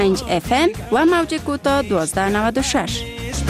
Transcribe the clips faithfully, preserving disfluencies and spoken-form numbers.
پنج اف ام و موج کوتاه دوازده نود و شش.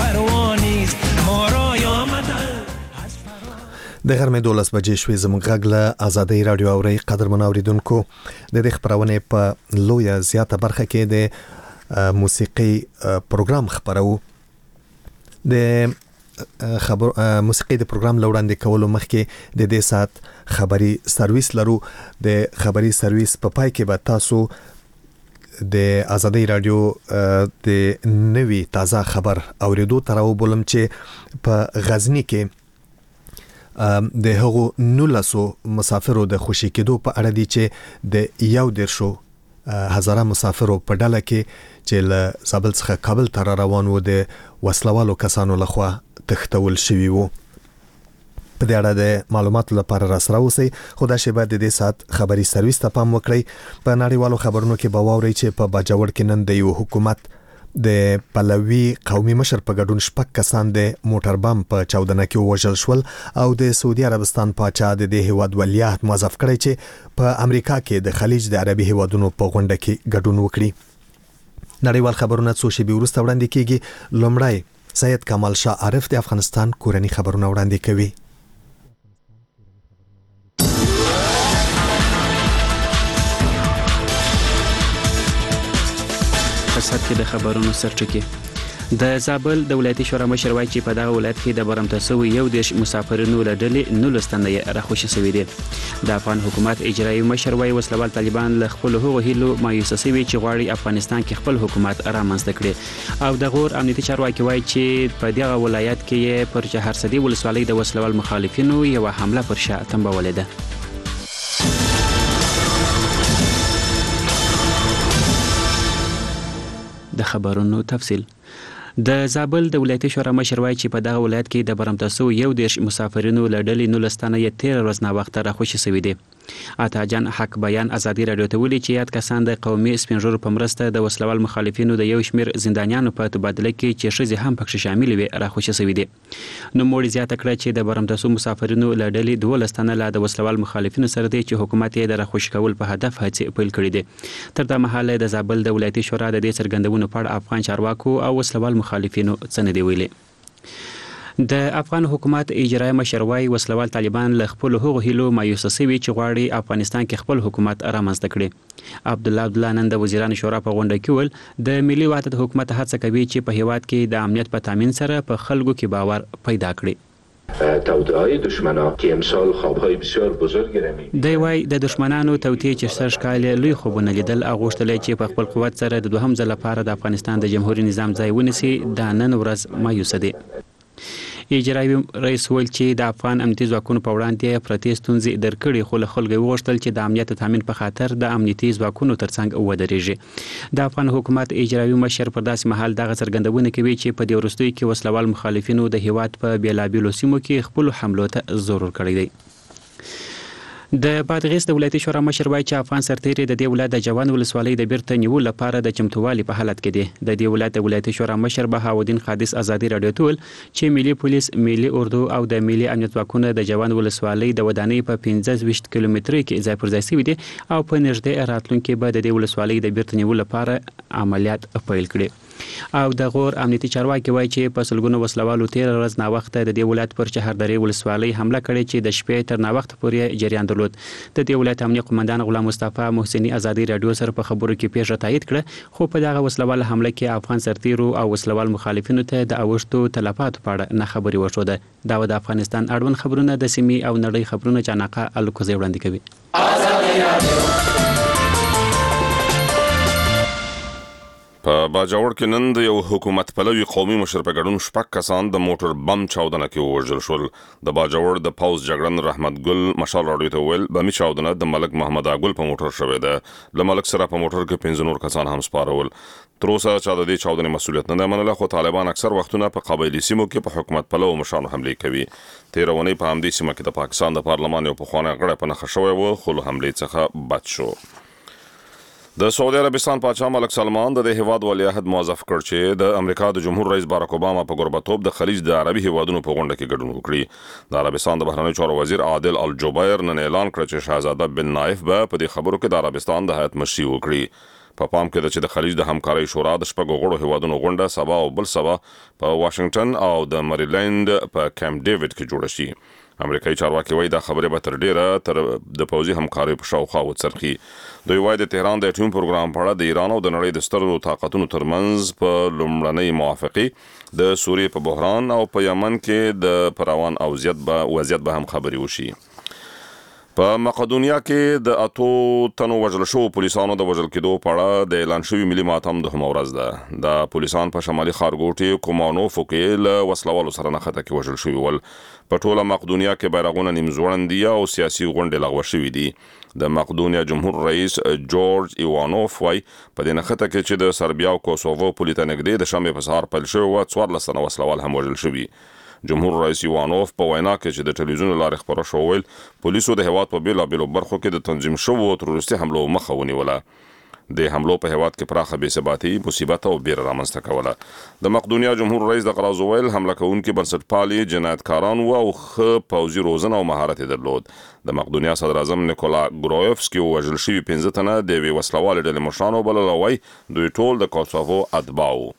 د غرمې دولس بجې شوې زموږ غږ له آزادۍ رادیو اوري. قدرمن اوریدونکو، د دې خبرونه په لویه زیاته برخه کې د موسیقي پروګرام خبرو. د خبر موسیقي د پروګرام لوړاندې کولو مخکې د دې سات خبري سرویس لرو. د خبري سرویس په پای کې به تاسو د آزادۍ رادیو د نوي تازه خبر اوریدو ترو بولم چې په غزنی کې د هغو نولسو مسافرو د خوشی کېدو په اړه دي چې د یو درشو هزاره مسافرو په ډله کې چې له زابل څخه کابل ته روان وو د وسلوالو کسانو لخوا تښتول شوي وو. په دې اړه د معلوماتو لپاره را سره اوسئ. خو دا شی باید د دې سات خبري سرویس ته پام وکړئ. په نړیوالو خبرونو کې به واورئ چې په باجوړ کې نن د یو حکومت د پلوي قومي مشر په ګډون شپږ کسان د موټر بم په چاودنه کې وژل شول او د سعودي عربستان پاچا د دې هیواد ولیعهد موظف کړی چې په امریکا کې د خلیج د عربي هیوادونو په غونډه کې ګډون وکړي. نړیوال خبرونه څو شېبې وروسته وړاندې کیږي. لومړی سید کمال شاه عارف د افغانستان کورنی خبرونه وړاندې کوي. سات کې د خبرونو سرچکه د زابل د ولایتي شورا مشر وایي چې په دغه ولایت کې د برمته سوي یو دیش مسافرینو له ډلې نولس تنه راخوشي شوي دي. د افغان حکومت اجرایي مشر وایي وسلوال طالبان له خپل هغو هیلو مایوسه شوي چې غواړي افغانستان کې خپل حکومت رامنځته کړي. او د غور امنیتي چارواکي وایي چې په دغه ولایت کې پر چهارسدي ولسوالۍ د وسلوال مخالفینو یو حمله پر شا تنبولې ده. د خبرونو تفصیل. د زابل د ولایتي شورا مشر وایي چې په دغه ولایت کې د برمته سوي یو دیش مسافرینو له ډلې نولس تنه یې تیر ورځ نه وخت راخوشي شوي دي. عطا جان حق بیان ازادي رادیو ته ویلي چې یاد کسان د قومي سپینږیرو په مرسته د وسلوال مخالفینو د یو شمیر زندانیانو په تبادله کې چې ښځې هم پکې شامل وي راخوشي شوي دي. نو موړي زیاته کړه چې د برمته سوي مسافرینو له ډلې دولس تنه له د وسلوال مخالفینو سره دي چې حکومت یې د راخوشي کول په هدف هڅې پیل کړې دي. تر دا مهاله د زابل د ولایتي شورا د دې څرګندونو په اړه افغان چارواکو او وسلوال مخالفینو څه نه دی ویلي. د افغان حکومت اجرایي مشر وایي وسلوال طالبان له خپل هغو هیلو مایوسه شوي چې غواړي افغانستان کې خپل حکومت رامنځته کړي. عبدالله عبدالله نن د وزیرانو شورا په غونډه کې ویل د ملي وحدت حکومت هڅه کوي چې په هیواد کې د امنیت په تامین سره په خلکو کې باور پیدا کړي. توطئه‌های دشمنا که امسال خوابهای بسیار بزرگی را می‌بینیم. دی وای د دشمنانو توطئه چې سر ښکال لوی خوبونه لیدل اغوښتل چې په خپل قوت سره د دوهم ځل لپاره د افغانستان د جمهوریت نظام ځای ونیسي د نن ورځ مایوسه دي. اجرایي رئیس ویل چې د افغان امنیتي ځواکونو په وړاندې پرتې ستونزې درکړي خو له خلکو وغوښتل چې د امنیت تامین په خاطر د امنیتي ځواکونو ترڅنګ ودرېږي. د افغان حکومت اجرایي مشر پر داسې مهال دغه څرګندونه کوي چې په دې وروستیو کې وسلوال مخالفینو د هیواد په بیلابیلو سیمو کې خپل حملو ته ضرور کړی دی. د بادغیس د ولایتي شورا مشر وایي چې افغان سرتیري د دې ولایت د جوان ولسوالۍ د بیرته نیولو لپاره د چمتووالي په حالت کې دي. د دې ولایت د ولایتي شورا مشر بهاودین قادس ازادي رادیو ته ویل چې ملي پولیس، ملي اردو او د ملي امنیت ځواکونه د جوان ولسوالۍ د ودانۍ په پنځه ویشت کیلومترۍ کې ځای پر ځای شوي دي او په نږدې راتلونکي به د دې ولسوالۍ د بیرته نیولو لپاره عملیات پیل کړي. او د غور امنیتي چارواکي وایي چې په سلګونو وسلوالو تیر ورځ نا وخت د دې ولایت پر چهاردرې ولسوالۍ حمله کړې چې د شپې تر نا وخت پورې جریان درلود. د دې ولایت امنیتي قومندان غلام مصطفی محسنی ازادي رادیو سره په خبرو کې پیښه تایید کړه خو په دغه وسلوال حمله کې افغان سرتیرو او وسلوال مخالفینو ته د اوښتو تلفاتو په اړه نه خبري وشوده. دا د افغانستان اړوند خبرونه د سیمې او نړۍ خبرونه جانقه الکوزي وړاندې کوي. په باجوړ کې نن د یو حکومت پلوي قومي مشر په ګډون شپږ کسان د موټر بم چاودنه کې وژل شول. د باجوړ د پاوز جګړن رحمت ګل مشال راډیو ته ویل بمي چاودنه د ملک محمد اګل په موټر شوې ده. له ملک سره په موټر کې پنځه نور کسان هم سپارول. تر اوسه چا د دې چاودنې مسؤلیت نه منله خو طالبان اکثر وختونه په قبایلي سیمو کې په حکومت پلوي مشرانو حمله کوي. تیرونی په همدې سیمه کې د پاکستان د پارلمان یو پخوانی غړی په نښه شوی و خو له حملې څخه بچ شو. د سعودي عربستان پاچا ملک سلمان د هیواد ولیعهد موظف کړ چې د امریکا د جمهور رئیس باراک اوباما په قربتوب د خلیج د عربي هیوادونو په غونډه کې ګډون وکړي. د عربستان د بهرنیو چارو وزیر عادل الجبیر نن اعلان کړ چې شاهزاده بن نایف به په دې خبرو کې د عربستان د هیئت مشري وکړي. په پام کې ده چې د خلیج د همکارۍ شورا د شپږو غړو هیوادونو غونډه سبا او بل سبا په واشنگټن او د مریلند په کیمپ ډیوډ کې جوړه شي. امریکایي چارواکي وایي دا خبره به تر ډیره تر د پوځي همکارۍ په شاوخوا وڅرخي. دوی وایي د تهران د اټوم پروګرام په اړه د ایران او د نړۍ د سترو طاقتونو ترمنځ په لومړنۍ موافقه د سوریې په بحران او په یمن کې د پروان او زیات به وضعیت به هم خبري وشي. په مقدونیا کې د اتو تنو وژل شو پولیسانو د وژل کېدو په اړه د اعلان شوی ملي ماتم د هم ورځ ده. د پولیسان په شمالي ښارګوټي کومانوفو کې له وسلوالو سره نښته کې وژل شوي ول. په ټوله مقدونیا کې بیرغونه نیم ځوړند دي او سیاسي غونډې لغوه شوي دي. د مقدونیا جمهور رئیس جورج ایوانوف وایي په دې نښته کې چې د سربیا او کوسوو پولي ته نږدې د شنبې په سهار پیل شوی وه څوارلس تنه وسلوال هم وژل شوي. جمهور رئیس ایوانوف په وینا کې چې د ټلویزیون لارې خبره شو ویل پولیسو د هیواد په بیلابیلو برخو کې د تنظیم شوو تروریستي حملو مخه ونیوله. د حملو په هیواد کې پراخه بې ثباتي مصیبت او بیره رامنځته کوله. د مقدونیا جمهور رئیس د قرازو ویل حمله کوونکي بنسټپالي جنایتکاران وو او ښه پوځي روزنه او مهارت یې درلود. د مقدونیا صدر اعظم نیکولا ګرویفسکي وژل شوي پنځه تنه د یوې وسلوالې ډلې مشران وبلل او وایي دوی ټول د کوسوو اتباع وو.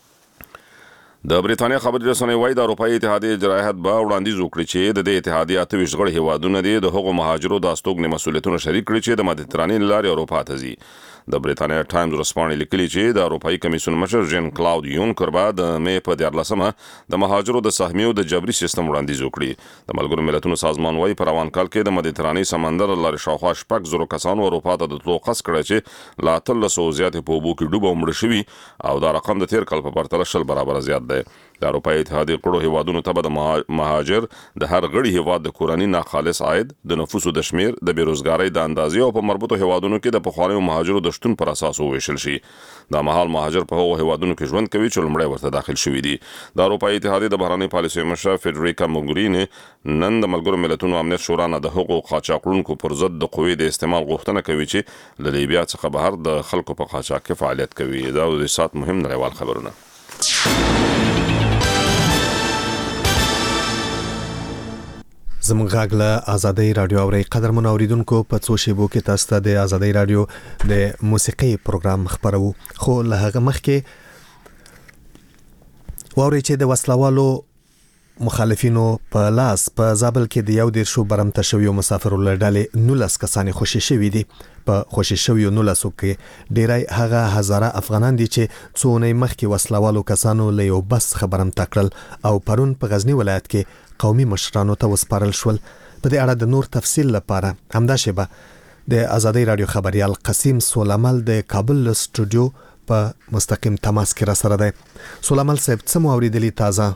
د بریتانیا خبري رسنۍ وایي د اروپایي اتحادیې اجرایت به وړاندیز وکړي چې د دې اتحادیې اته ویشت غړي هیوادونه دي د هغو مهاجرو د استوګنې مسؤلیتونه شریک کړي چې د مدیترانې له لارې اروپا ته ځي. د بریتانیا ټایمز ورځپاڼې لیکلي چې د اروپایي کمیسیون مشر جین کلاود یونکر به د مې په دیارلسمه د مهاجرو د سهمیې او د جبري سیستم وړاندیز وکړي. د ملګرو ملتونو سازمان وایي په روان کال کې د مدیترانې سمندر له لارې شاوخوا شپږ زرو کسانو اروپا ته د تلو قصد کړی چې له اتلسو زیاتې په اوبو کې ډوب او مړه شوي او دا رقم د تیر کال په پرتله شل برابره زیات دی. د اروپایي اتحادیې غړو هیوادونو ته به د مهاجر د هر غړي هیواد د کورني ناخالص عاید د نفوسو د شمیر د بیروزګارۍ د اندازې او په مربوطو هیوادونو کې د پخوانیو مهاجرو د شتون پر اساس وویشل شي. دا مهال مهاجر په هغو هیوادونو کې ژوند کوي چې لومړی ورته داخل شوي دي. د اروپایي اتحادیې د بهرنۍ پالیسۍ مشر فیډریکا موګریني نن د ملګرو ملتونو امنیت شورا نه د هغو قاچاقړونکو پر ضد د قوې د استعمال غوښتنه کوي چې له لیبیا څخه بهر د خلکو په قاچاق کې فعالیت کوي. دا د سات مهم نړیوال خبرونه. زموږ غږ له آزادۍ رادیو اورئ. قدرمنو اوریدونکو په څو شیبو کې تاسو ته د آزادۍ رادیو د موسیقي پروګرام خبرو. خو له هغه مخکې واورئ چې د وسلوالو مخالفینو په لاس په زابل کې د یو دیرشو برمته شویو مسافرو له ډلې نولس کسانې خوشي شوي دي. په خوشي شویو نولسو کې ډیری هغه هزاره افغانان دي چې څو اونۍ مخکې وسلوالو کسانو له یو بس برمته کړل او پرون په غزنی ولایت کې قومي مشرانو ته وسپارل شول. په دې اړه د نور تفصیل لپاره همدا شیبه د آزادۍ رادیو خبريال قسیم سولامل د کابل سټوډیو په مستقیم تماس کې را سره دی. سولامل صاحب څه مو اوریدلی تازه؟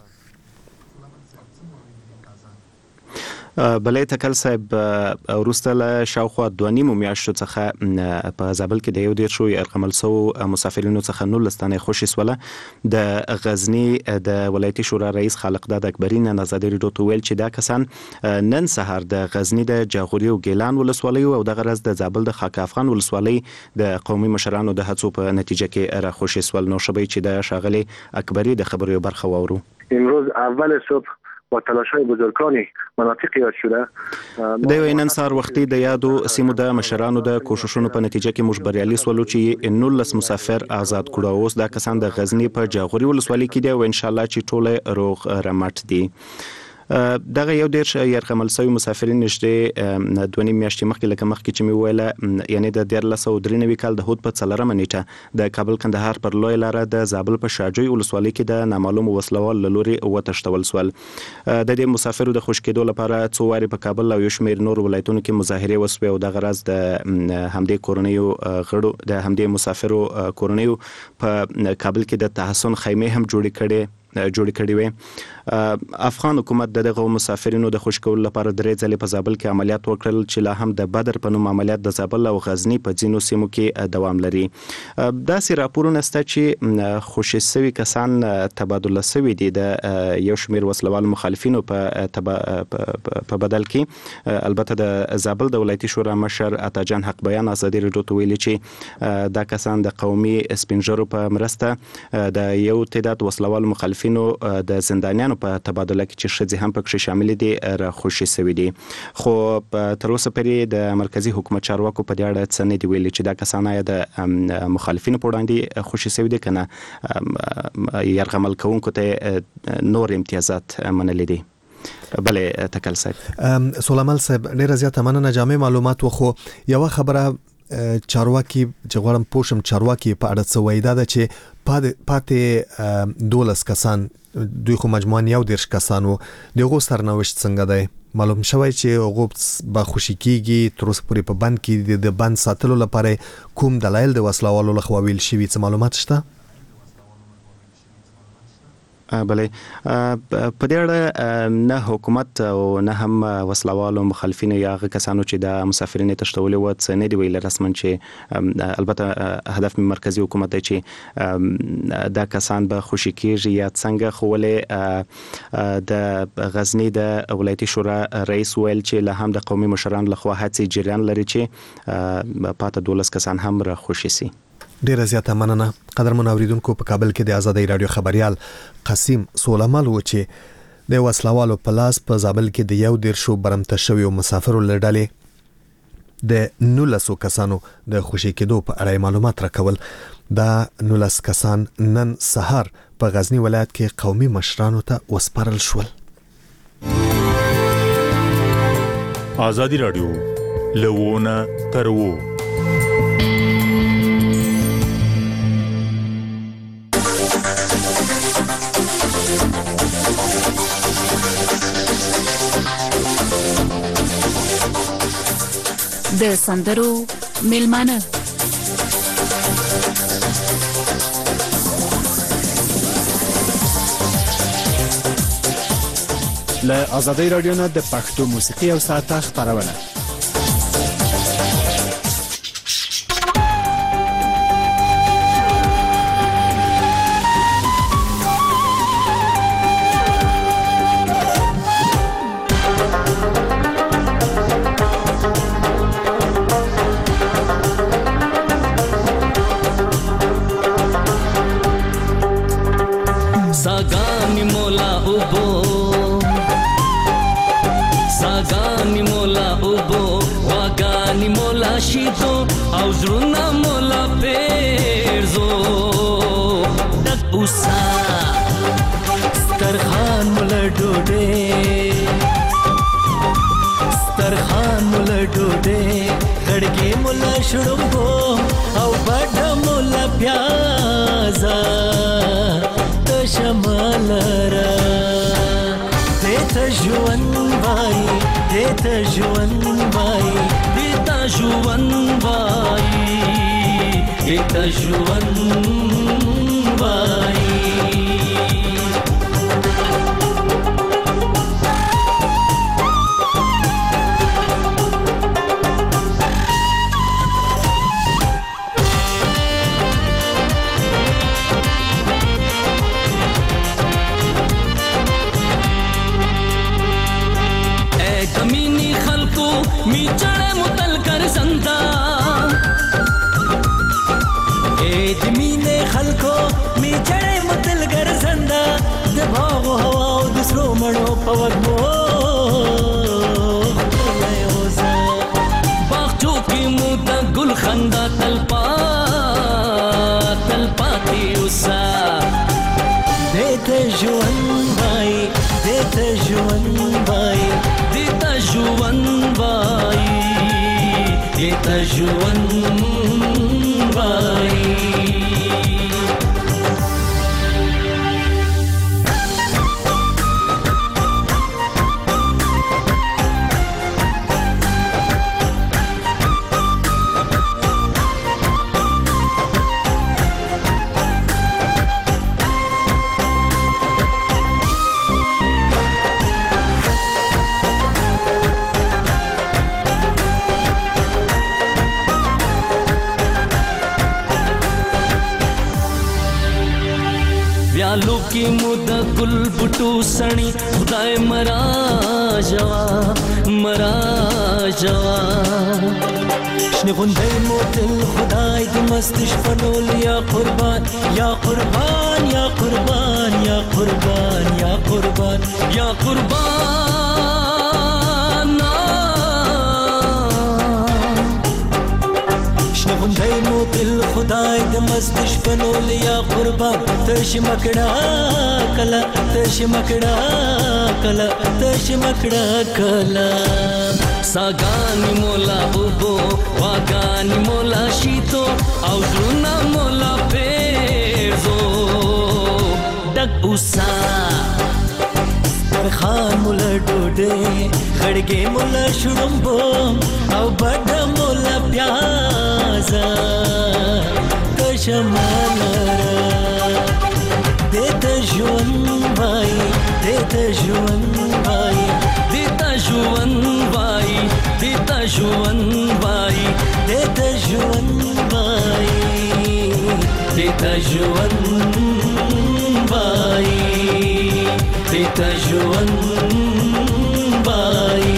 بلې تکل صاحب وروسته له شاوخوا دوه نیمو میاشتو څخه په زابل کې د یو دېرش شویو ارقامل سوو مسافرینو څخه نولس تنې خوشي سوله. د غزنی د ولایتي شورا رئیس خالقداد اکبري نن ازادي راډیو ته ویل چې دا کسان نن سهار د غزنی د جاغوري او ګیلان ولسوالیو او دغه ورځ د زابل د خاک افغان ولسوالۍ د قومي مشرانو د هڅو په نتیجه کې را خوشي سول. نو شبي چې د شاغلي اکبري د خبرو برخه وورو. امروز اول صبح با تلاش‌های بزرگانی مناطق یاد شده د یو نن سهار وختي د یادو سیمو د مشرانو د کوششونو په نتیجه کې موږ بریالي سولو چې نولس مسافر آزاد کړو. اوس دا کسان د غزنی په جاغوري ولسوالۍ کې دي او ان شاء الله چې ټول روغ رمټ دي. دغه یو ډیر يرغمل سوي مسافرین نشته دوه نیم میاشتې مخکې لکه مخکې چې مې ویله یعنی د دیارلس او درې نوي کال د هود په څلورمه نیټه د کابل کندهار پر لوی لاره د زابل په شاجوی ولسوالۍ کې د نامعلوم وسلوال لوري وتښتول سول. د دې مسافرو د خوش کېدو لپاره څو واري په کابل او یو شمېر نور ولایتونو کې مظاهره وسوي او د غرض د همدې کورنیو غړو د همدې مسافرو کورنیو په کابل کې د تحسن خیمه هم جوړې کړي جوړ کړي وي. افغان حکومت دغه مسافرینو د خوش کول لپاره درې ځلې په زابل کې عملیات وکړل چې لا هم د بدر په نوم عملیات د زابل او غزنی په ځینو سیمو کې دوام لري. دا سي راپورونه ست چې خوشي سوي کسان تبادله سوي دي د یو شمیر وسلوال مخالفینو په په بدل کې. البته د زابل د ولایتي شورا مشر اتاجان حق بیان ازادي راډیو ته ویلي چې دا کسان د قومي سپینجرو په مرسته د یو تعداد وسلوال مخالفین مخالفینو د زندانیانو په تبادله کې چې ښځې هم پکې شامل دي راخوشي شوي دي. خو تر اوسه پورې د مرکزی حکومت چارواکو په دې اړه څه نه دی ویلي چې دا کسان یا د مخالفینو په وړاندې خوشي شوي دي کنه یرغمل کوونکو ته نور امتیازات منلي دي. بله تکل صاحب. سولمال صاحب ډیره زیاته مننه جامع معلومات وخو یو خبره چارواکي چې غواړم پوښم چارواکي په اړه څه وایي دا ده چې پاتې دولس کسان دوی خو مجموعاً یو دیرش کسانو دغه سرنوشت څنګه دی معلوم شوی چې هغه به خوشي کیږي تر اوسه پورې په بند کې د بند ساتلو لپاره کوم دلایل د وسلوالو لخوا ویل شوي څه معلومات شته؟ بله په دې اړه نه حکومت او نه هم وسلوالو مخالفین یا هغه کسانو چې د مسافرینو تشتولي و څه نه دی ویل رسما چې البته هدف مرکزی حکومت دی چې دا کسان به خوشي کیږي یا څنګه خو ولې د غزنی د ولایتي شورا رئیس ویل چې له هم د قومي مشران لخوا هڅې جریان لري چې پاته دولس کسان هم را خوشي سي. ډیره زیاته مننه. قدرمن اوریدونکو په کابل کې د آزادۍ رادیو خبريال قاسم سولمال و چې د وسلوالو په لاس په زابل کې د یو دیر شو برمته شوی مسافرو لړلې د نولسو کسانو د خوشي کېدو په اړه معلومات راکول. دا نولس کسان نن سهار په غزنی ولایت کې قومي مشرانو ته وسپارل شول. آزادۍ رادیو لوونه ترو د سندرو میلمانه له آزادۍ رادیو نه د پښتو موسیقي او ساعته خبرونه خدای دې مست شپنول یا قربان یا قربان یا قربان قربان یا قربان یا قربان یا قربان شنغندای مو دل خدای د مستش پنول یا قربان تش مکڑا کلا تش مکڑا کلا تش مکڑا کلا ساگانی مولا بوبو واگانی مولا شیتو او زرونا مولا پیزو ڈگ اوسا سترخان مولا ڈوڈے خڑگے مولا شڑمبو او بڑا مولا پیازا کشمالا دیتا جون بائی دیتا جون بائی دیتا جون بائی دیتا جون بائی دیتا جون بائی دیتا جون بائی دیتا جون بائی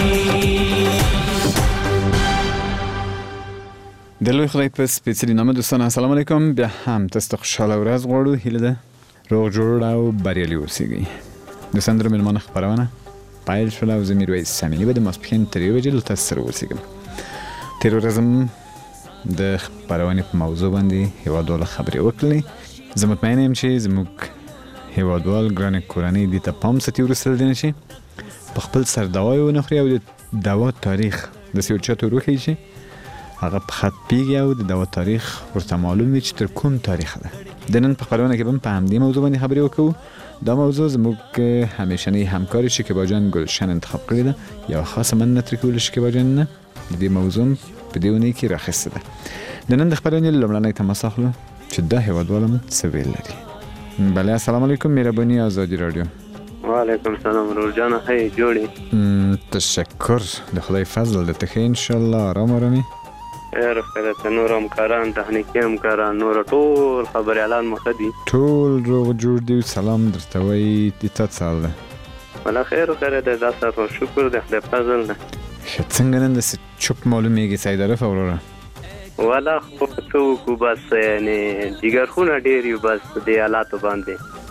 د لوی خدای په سپېڅلي نامه دوستان السلام علیکم. بیا هم تاسو ته خوشحاله ورځ غواړو. هیله ده روغ جوړ او بریالي اوسئ. دوستان درو مېلمانه خپرونه پیل شوله او زه میرویس سامیني به د ماسپښین تر یوې بجې له تاسو سره اوسېږم. تېره ورځ هم د خپرونې په موضوع باندې هېوادوالو خبرې وکړلې. زه مطمئنه یم چې زموږ هېوادوال ګرانې کورنۍ دې ته پام ساتي وروسته له دې نه چې په خپل سر دوای ونه خوري او د دوا تاریخ داسې یو چاته ور وښیي چې هغه په خط پیږي او د دوا تاریخ ورته معلوم وي چې تر کوم تاریخ ده. د نن په خپرونه کې به هم په همدې موضوع باندې خبرې وکړو. دا موضوع زموږ همیشنی همکار شکیبا جان گلشن انتخاب کړې ده. یو خاصه مننه ترې کوو له شکیبا جان نه. د دې موضوع په دې اونۍ کې راخیستې ده. د نن د خپرونې لومړنی تماس اخلو چې دا هېوادوال هم څه ویل لري. بله السلام علیکم. مهرباني آزادي رادیو. وعلیکم السلام رور جان. هی جوړې تشکر. د خدای فضل د ته ښه انشاءالله آرام آرامي خیر خیرت. نور همکاران تخنیکي همکاران نور ټول خبریالان مخه دي ټول روغ جوړ دي. سلام درته وایي. د تا څه حال ده؟ ولا خیر خیرت دی. دا ستا شکر دی خدای فضل دی. ښه څنګه نن داسې چوپ معلومېږي سیدارف وروره؟ ولا خو څه وکړو بس یعنې جګرخونه ډېر یو بس دې حالاتو باندې.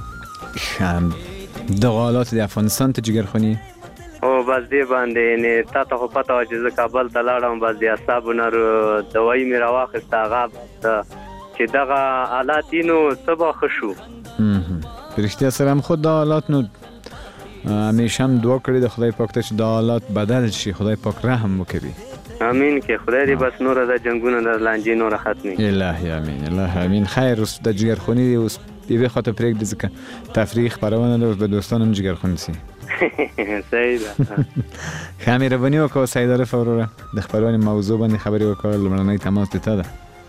دغه حالات د افغانستان ته جګرخوني او بس دې باندې یعنې تا ته خو پته وه چې زه کابل ته لاړم بس د اعصابو نه دوایي مې راواخېسته هغه چې دغه حالات دي نو څه به ښه شو. په رښتیا سره هم خو دا حالات نو همیشه هم دعا کړې د خدای پاک ته چې دا حالات بدل شي. خدای پاک رحم وکړي. امین کې خدای دې بس نوره د جنګونه د لانجې نوره ختمي. الهي امین الهي امین. خیر اوس د جګرخوني اوس یوې خواته پرېږدي ځکه تفریح خپرونه ده. اوس به دوستان هم جګرخوني سي. صحیح ده. ښه مهرباني وکړه سیدارف وروره. د خپرونې موضوع باندې خبرې وکړه. لومړنی تماس د تا ده.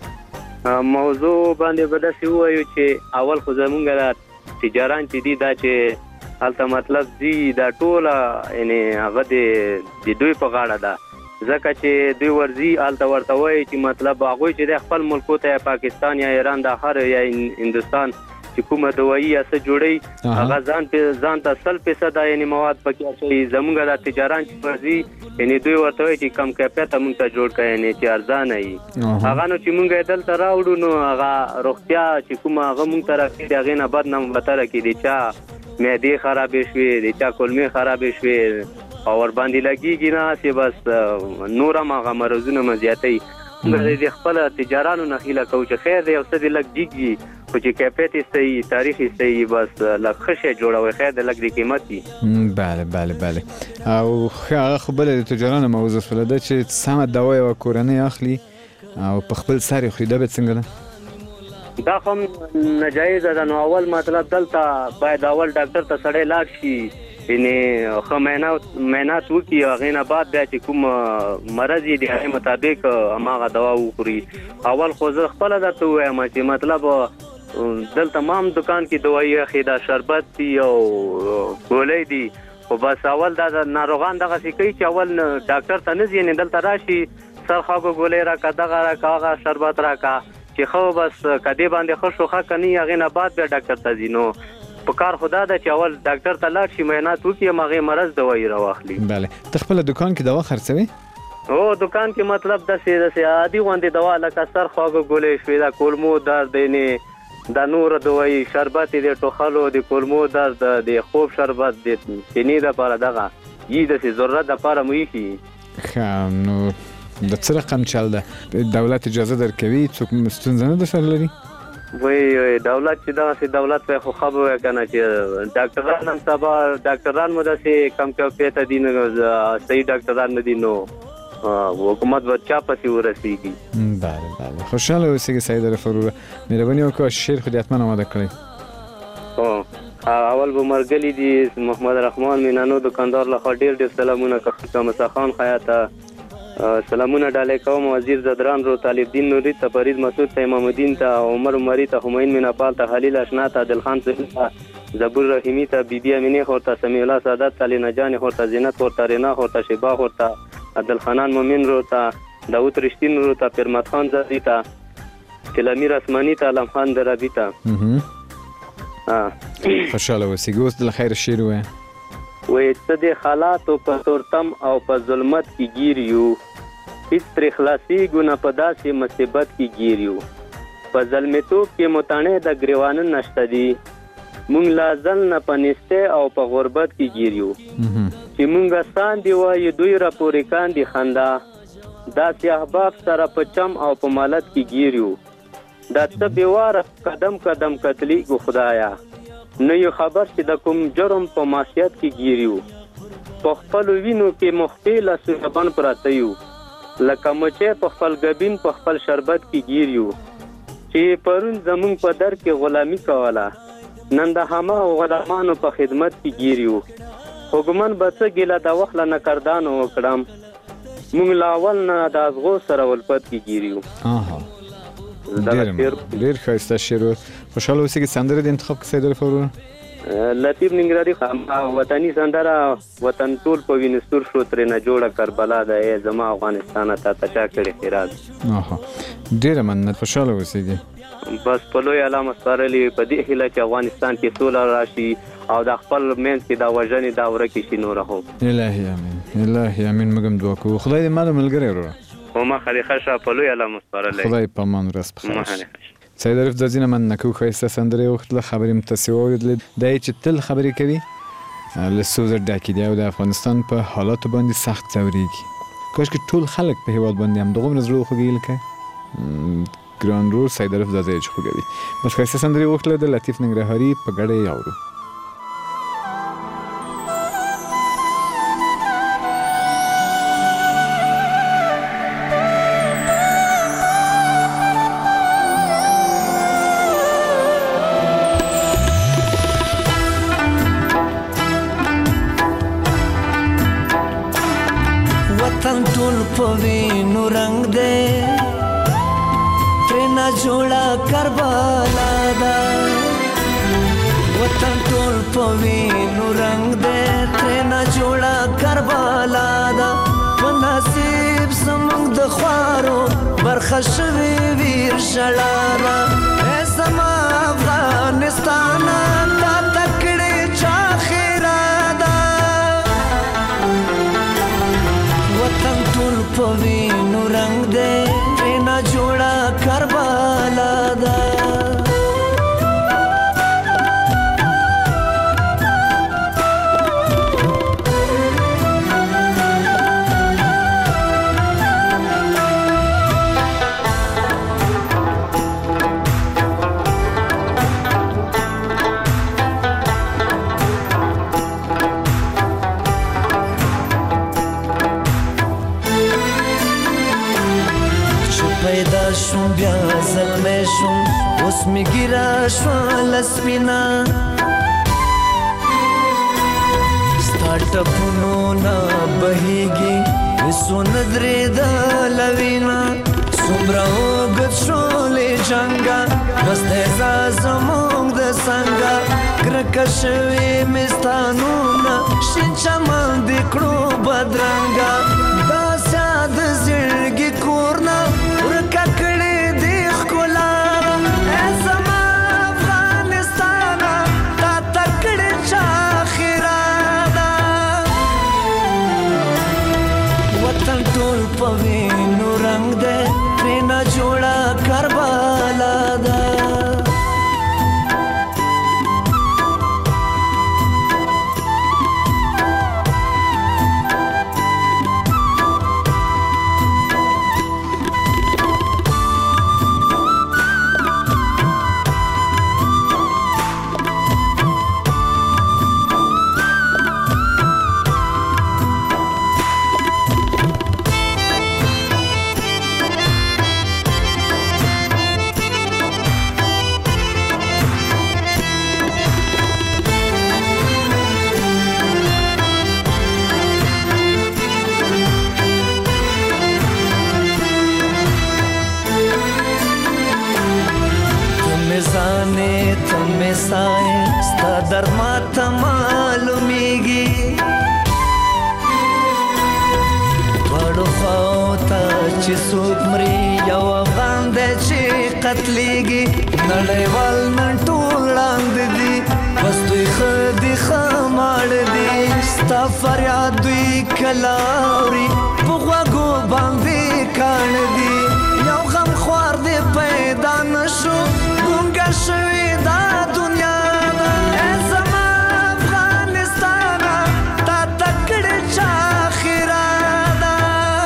موضوع باندې به داسې ووایو چې اول خو زمونږ دا تجاران چې دي دا چې هلته مطلب ځي دا ټوله یعنې هغه د دوی په غاړه ده. ځکه چې دوی ورځي هلته ورته وایي چې مطلب هغوی چې دی خپل ملکو ته یا پاکستان یا ایران دا هر یا هندوستان چې کومه دوایي یا څه جوړوي هغه ځان ځان ته سل فیصده یعنې مواد پکې اچوي. زموږ دا تجاران چې ورځي یعنې دوی ورته وایي چې کم کیفیته مونږ ته جوړ کړه یعنې چې ارزانه وي. هغه نو چې مونږ یې دلته راوړو نو هغه روغتیا چې کومه هغه مونږ ته راکړي د هغې نه بد نه بدتره کړي. د چا معدې خرابې شوې د چا کولمې خرابې شوې او ورباندې لګېږي نه هسې بس نور هم هغه مرضونه مو زیاتوي. موږ د خپله تجارانو نه هیله کوو چې خیر دی یو څه دې لږ جګ وي خو چې کیفیت یې صحیح تاریخ یې صحیح بس لږ ښه شی جوړوئ خیر دی لږ د قیمت وي. بله بله بله. او هغه خو بله د تجارانو موضوع شوله ده چې سمه دوا یوه کورنۍ اخلي او په خپل سر یې خوري. دا به څنګه ده؟ دا خو ناجایزه ده. نو اول مطلب دلته باید اول ډاکټر ته سړی لاړ شي یعنې ښه معاینات وکړي. هغې نه بعد بیا چې کوم مرض یې د هغې مطابق هماغه دوا وخوري. اول خو زه خپله درته ووایم چې مطلب دلته ما هم دکان کې دوایي اخلي دا شربت دي او ګولۍ دي خو بس اول دا ناروغان دغسې کوي چې اول ډاکټر ته نه ځي یعنې دلته راشي سر خواږه ګولۍ راکړه دغه راکړه هغه شربت راکړه چې ښه بس که دې باندې ښه شو ښه که نه هغې نه بعد بیا ډاکټر ته ځي. نو په کار خدا ده چې اول ډاکټر ته لاړ شي معاینات وکړي هغې مرض دوایي راواخلي. بله. ته خپله دکان کې دوا خرڅوې؟ او دکان کې مطلب داسې داسې عادي غوندې دوا لکه سر خواږه ګولۍ شوې دا کولمو درد یعنې د نور دوی شربت د ټوخلو د کولمو درد د خوب شربت د چینی د لپاره دغه یی د ضرورت لپاره مو یی خام نو د څه رقم چل ده دولت اجازه درکوي څوک ستونزه نه در لري وای دولت چې دا سي دولت په خو خبره کنه چې ډاکټران هم سبا ډاکټران مو د سي کم کیفیت دي نو صحیح ډاکټران نه دي نو حکومت ورچا پسې ورسیږي. بله بله خوشاله اوسئ سید رفروره مهرباني وکړئ شعر خو دې حتما آماده کړئ. او اول به مرګلی دي محمد رحمان مینانو دکاندار له ډیر ډیر سلامونه کوم مسخان خیاته سلامونه ډالې کوم وزیر زدران رو طالب دین نوری ته فرید مسعود ته امام الدین ته عمر عمری ته همین میناپال ته خلیل اشنا ته عادل خان ته زبور رحیمی ته بیبی امینه خورته سمیع الله سعادت علی نجان خورته زینت خورته رینا خورته شبا خورته عبد الخنان مومن رو ته داوود رشتین رو ته پرمت خان زدی ته کلامیر اسمانی ته علم خان درابی ته ها خوشاله اوسئ اوس د خیر شعر وای وې څه د حالاتو په تورتم او په ظلمت کې گیر یو هیڅ تر خلاصي ګونه په داسې مصیبت کې گیر یو په ظلمتوب کې متانه د گریوان نشته دي مونږ لا ځل نه پنيسته او په غربت کې گیر یو چې مونږه سان دی وای دوی را پورې کان دي خندا دا چې احباب سره په چم او په مالت کې گیر یو دا څه بیوار قدم قدم کتلی ګو خدایا نه یو خبر چې د کوم جرم په معصیت کې گیریو په خپل وینو کې مخفیل سبن پراته یو لکه مچې په خپل غبین په خپل شربت کې گیریو چې پرون زمون په در کې غلامی کوله نن د هما غلامانو په خدمت کې گیریو حکومت بچ ګیلا د وخت نه کردان وکړم مونږ لاول نه د ازغو سره ولپت کې گیریو. آها ډیر ډیر ښایسته شعر خوشاله اوسئ چې سندره د انتخاب کې سید رفروره لطیف ننګرهاري وطني سندره وطن ټول په وینستور شو ترې نه جوړه کربلا ده زما افغانستان ته تچا کړي خیرات. آها ډیر مننه خوشاله اوسئ بس په لوی علامه سپارلې په دې هیله چې افغانستان کې سوله راشي او د خپل منځ کې دا وژنې دا ورکه شي نور هو الهي امين الهي امين موږ دعا کوو خدای دې مال ملګری ورو وما خلیخه شا په لوی علامه سپارلې خدای په امان ورځ بخیر. سید عارف زازینه من نکو خایسته سندره وخت له خبرې متسیو د دای چې تل خبرې کوي له سوزر ډاکې دی او د افغانستان په حالات باندې سخت ځوريږي کاش کې ټول خلک په هیواد باندې هم دغه نظر خو ګیل کې ګران رول سید عارف زازې چې خو کوي بس خایسته سندره وخت له لطیف ننګرهاري په ګډه یاورو. جوړه کربلا دا وطن ټول په وینو رنگ دې ترنا جوړه کربلا دا په نصیب زموږ د خوارو برخه شوي ویر شړارا اے زما افغانستان تا تکړه چا خیره دا وطن ټول په وینو رنگ دې ترنا جوړه کربلا دا شوم بیا زلمه شوم اوس می ګیرا شو لسپینا سٹارټ اپونو نا بهيږي وسون درې د لوینا سمراو ګڅولې جنگا بس دې زمونږ د څنګه کرکشوي مستانو نا شینچا مان د کړو بدرنګا دا ساده زړګي کورنا پوینو رنگ دے ترینا جوڑا کربالا دا مې سای ستا درد ماته معلومیږي دواړو خواو ته چې څوک مري یو افغان دی چې قتلیږي نړیوال نن ټول ړاند دي بس دوی ښه دي ښه ماړه دي ستا فریاد دوی کله اوري په غوږو باندې کاڼه دي یو غم خوار دی پیدا نشو ګونګه شوې دا دنیا ده ای زما افغانستانه تا ته کړې چا خیره ده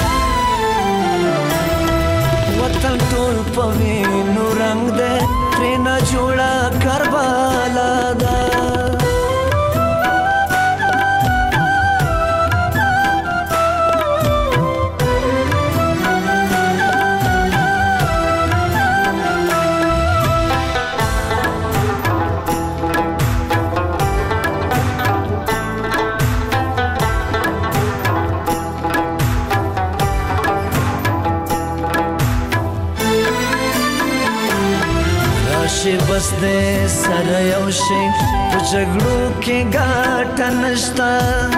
وطن ټول په وینو رنګ دی ترې نه جوړه کربلا ده بس دې سره یو شي په جګړو کې ګټه نشته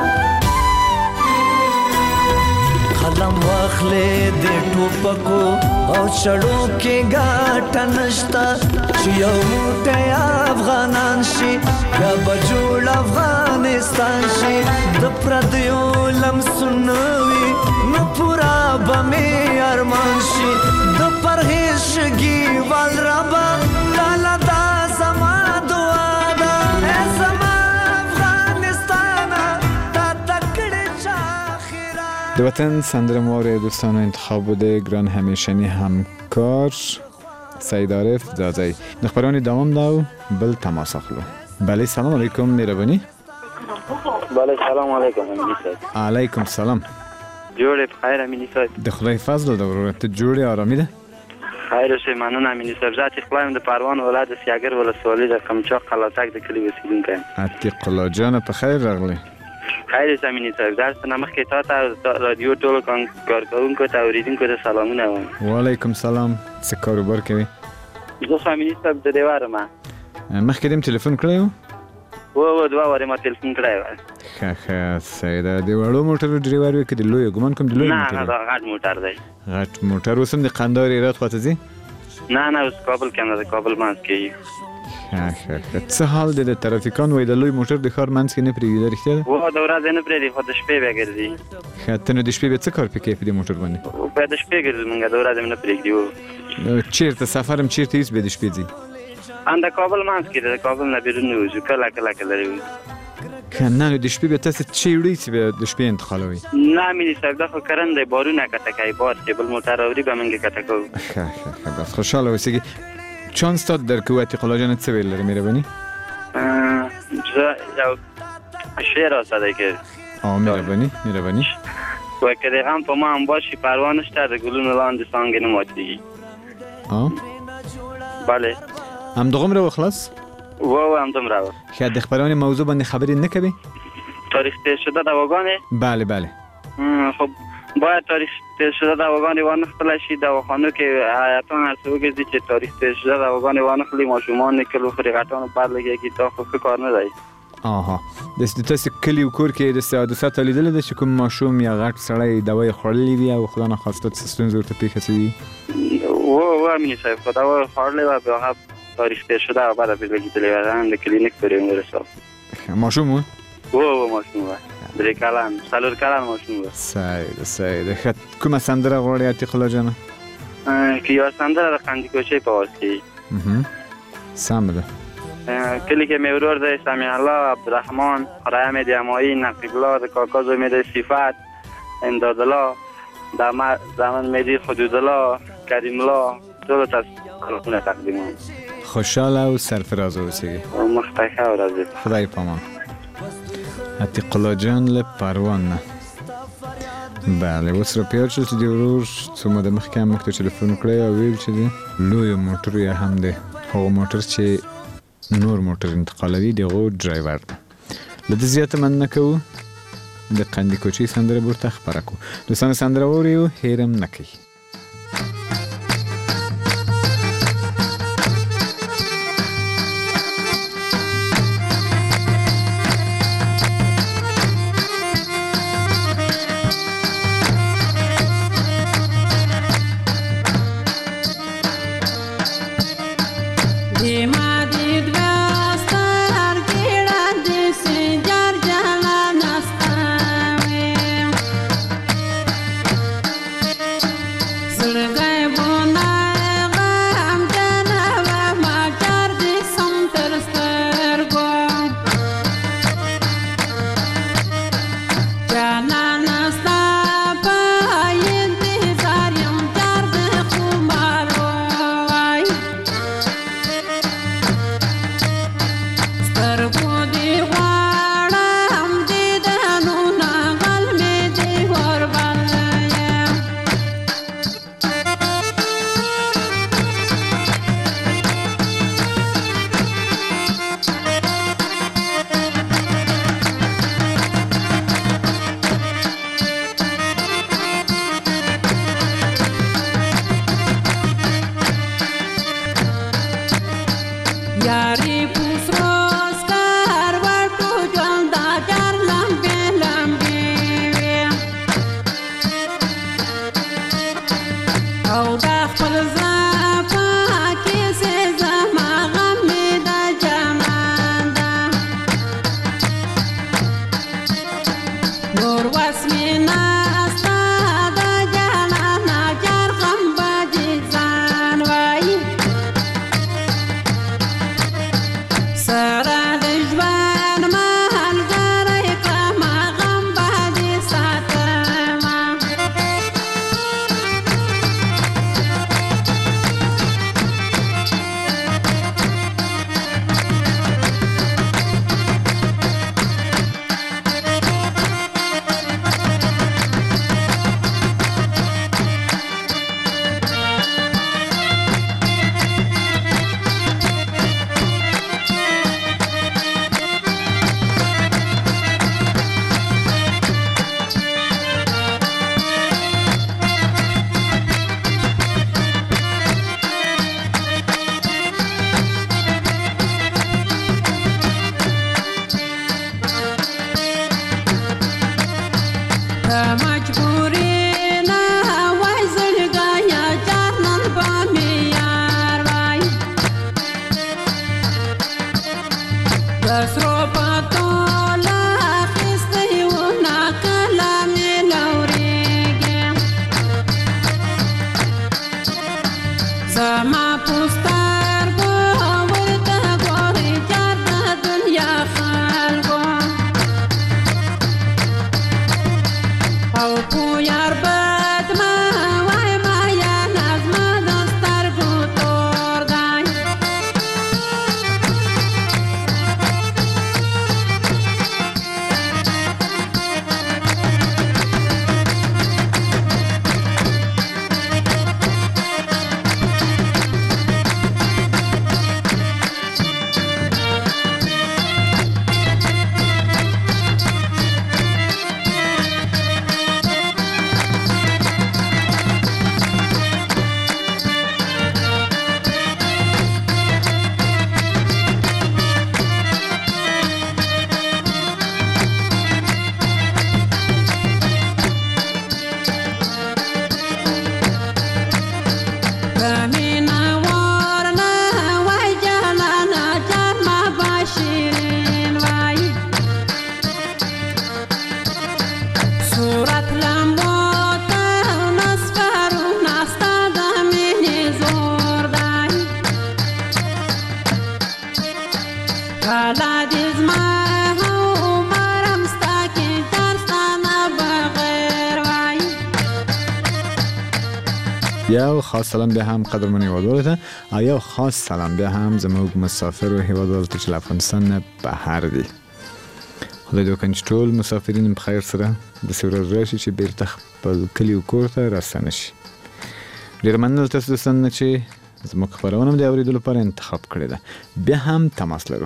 قلم واخلې د ټوپکو او چړو کې ګټه نشته چې یو موټی افغانان شي یا به جوړ افغانستان شي د پردیو لمسونه وي نو پوره به مې ارمان شي د پرهیز شګي وال ربه تاله دا زما دعا ده ای زما افغانستانه تا ته کړې چا خیره د وطن سندره مو واورئ دوستانو انتخاب بوده گران همیشنی همکار سید عارف زازی د خبرونې دوام دا و بل تماس اخلو بله سلام علیکم مهرباني بله سلام علیکم امینی صاحب علیکم سلام جوړې په خیر امینی صاحب د خدای فضل ده ورور ته جوړې آرامي ده خیر اوسې مننه امینی صاحب ذات خپل د پروان ولایت سیاګر ولسوالۍ د قمچاق قلاتک د کلی اوسیدونکی یم عتیق الله جان په خیر راغلی خیر اوسې امینی صاحب درس نه مخکې تا ته رادیو ټولو کارکوونکو ته اورېدونکو ته سلامونه وایم وعلیکم سلام څه کاروبار کوي زه خو امینی صاحب د دې واره ما مخکې دې تلیفون کړی و و و دوه وارې ما تلیفون کړی و ښه ښه سیده د وړو موټرو ډریور وي که د لویو ګمان کوم د لویو موټر نه نه دا غټ موټر دی غټ موټر اوس هم د قندهار هرات خواته ځي نه نه اوس کابل کې نه د کابل منځ کې یو ښه ښه ښه څه حال دی د ترافیکان وایي د لوی موټر د ښار منځ کې نه پرېږدي دا رښتیا ده و د ورځې نه پرېږدي خو د شپې بیا ګرځي ښه ته نو د شپې بیا څه کار پکې په دې موټر باندې بیا د شپې ګرځو مونږ د ورځې نه پرېږدي چېرته سفر هم چېرته هېڅ بیا د شپې ځي ان د کابل منځ کې د کابل نه بیرون نه وځو کله کله کله وځو که نه نو د شپې بیا تاسې څه وړئ چې بیا د شپې انتقالوئ نه مینې صاحب دا خو کرن دی بارونه کته کوي بار چې بل موټر اوري به موږ کته کوو ښه ښه ښه بس خوشحاله اوسېږي چانس تا درکوي عتیق الله جانه څه ویل لري مهرباني زه یو شعر آساده کړ آه مهرباني مهرباني و که د غم په ما هم باشي پروا نشته د ګلونو لاندې څانګې نه ماتېږي آه بله همدغومره و خلاص و و همدومره و ښه د خپرونې موضوع باندې خبرې نه کوي تاریخ تیر شده دواګانې بله بله خب باید تاریخ تیر شده دواګانې وانخلای شي دواخانو کې هیاتان هڅه وکړي چې تاریخ تیر شده دواګانې وانخلي ماشومان نکل وخوري غټانو بد لګېږي دا خو ښه کار نه دی آها د تاسې کلي و کور کې داسې حادثات لیدلې ده چې کوم ماشوم یا غټ سړی دوای خوړلې وي او خدا نخواسته څه ستونزه ورته پېښه شوي و و امیني صاحب خو دوا خوړلې وه بیا هغه تاریخ تیر شده او بعد پرې لګېدلې وه هم د کلینیک پورې ورساو ماشوم و و و ماشوم وه درې کلن څلور کلن ماشوم وه سیده سیده ښه کومه سندره غواړې عتیق الله جانه که یوه سندره د قندي کوچۍ په آواز کې سمه ده کلی کې مې ورور دی سمیع الله عبدالرحمن رایم دیمایی نقیب الله د کاکا زوی دی صفت امداد الله زمن میدی حدود الله کریم الله ټولو ته سلامونه تقدیموم خوشحاله او سرفراز اوسئ مختکه ورځ خدای پامان عتیق الله جان له پروان نه بله اوس را پیار شل چې د ورور څو موده مخکې هم موږ ته تلیفون کړی او ویل چې د لویو موټرو یا هم د هغو موټر چې نور موټر انتقالوي د هغو ډرایور ده له ده زیاته مننه کوو د قندي کوچۍ سندره به ورته خپره کړو دوستانو سندره واورئ او هېر هم نه کوي یو خاص سلام بیا هم قدرمن هیوادوالو ته او یو خاص سلام بیا هم زموږ مسافر او هیوادوالو ته چې له افغانستان نه بهر دي. خدای دې وکړي چې ټول مسافرین په خیر سره داسې ورځ راشي چې بیرته خپل کلي او کور ته راستانه شي. ډېره مننه تاسو دوستان چې زموږ خپرونه مو د اورېدو لپاره انتخاب کړې ده. بیا هم تماس لرو.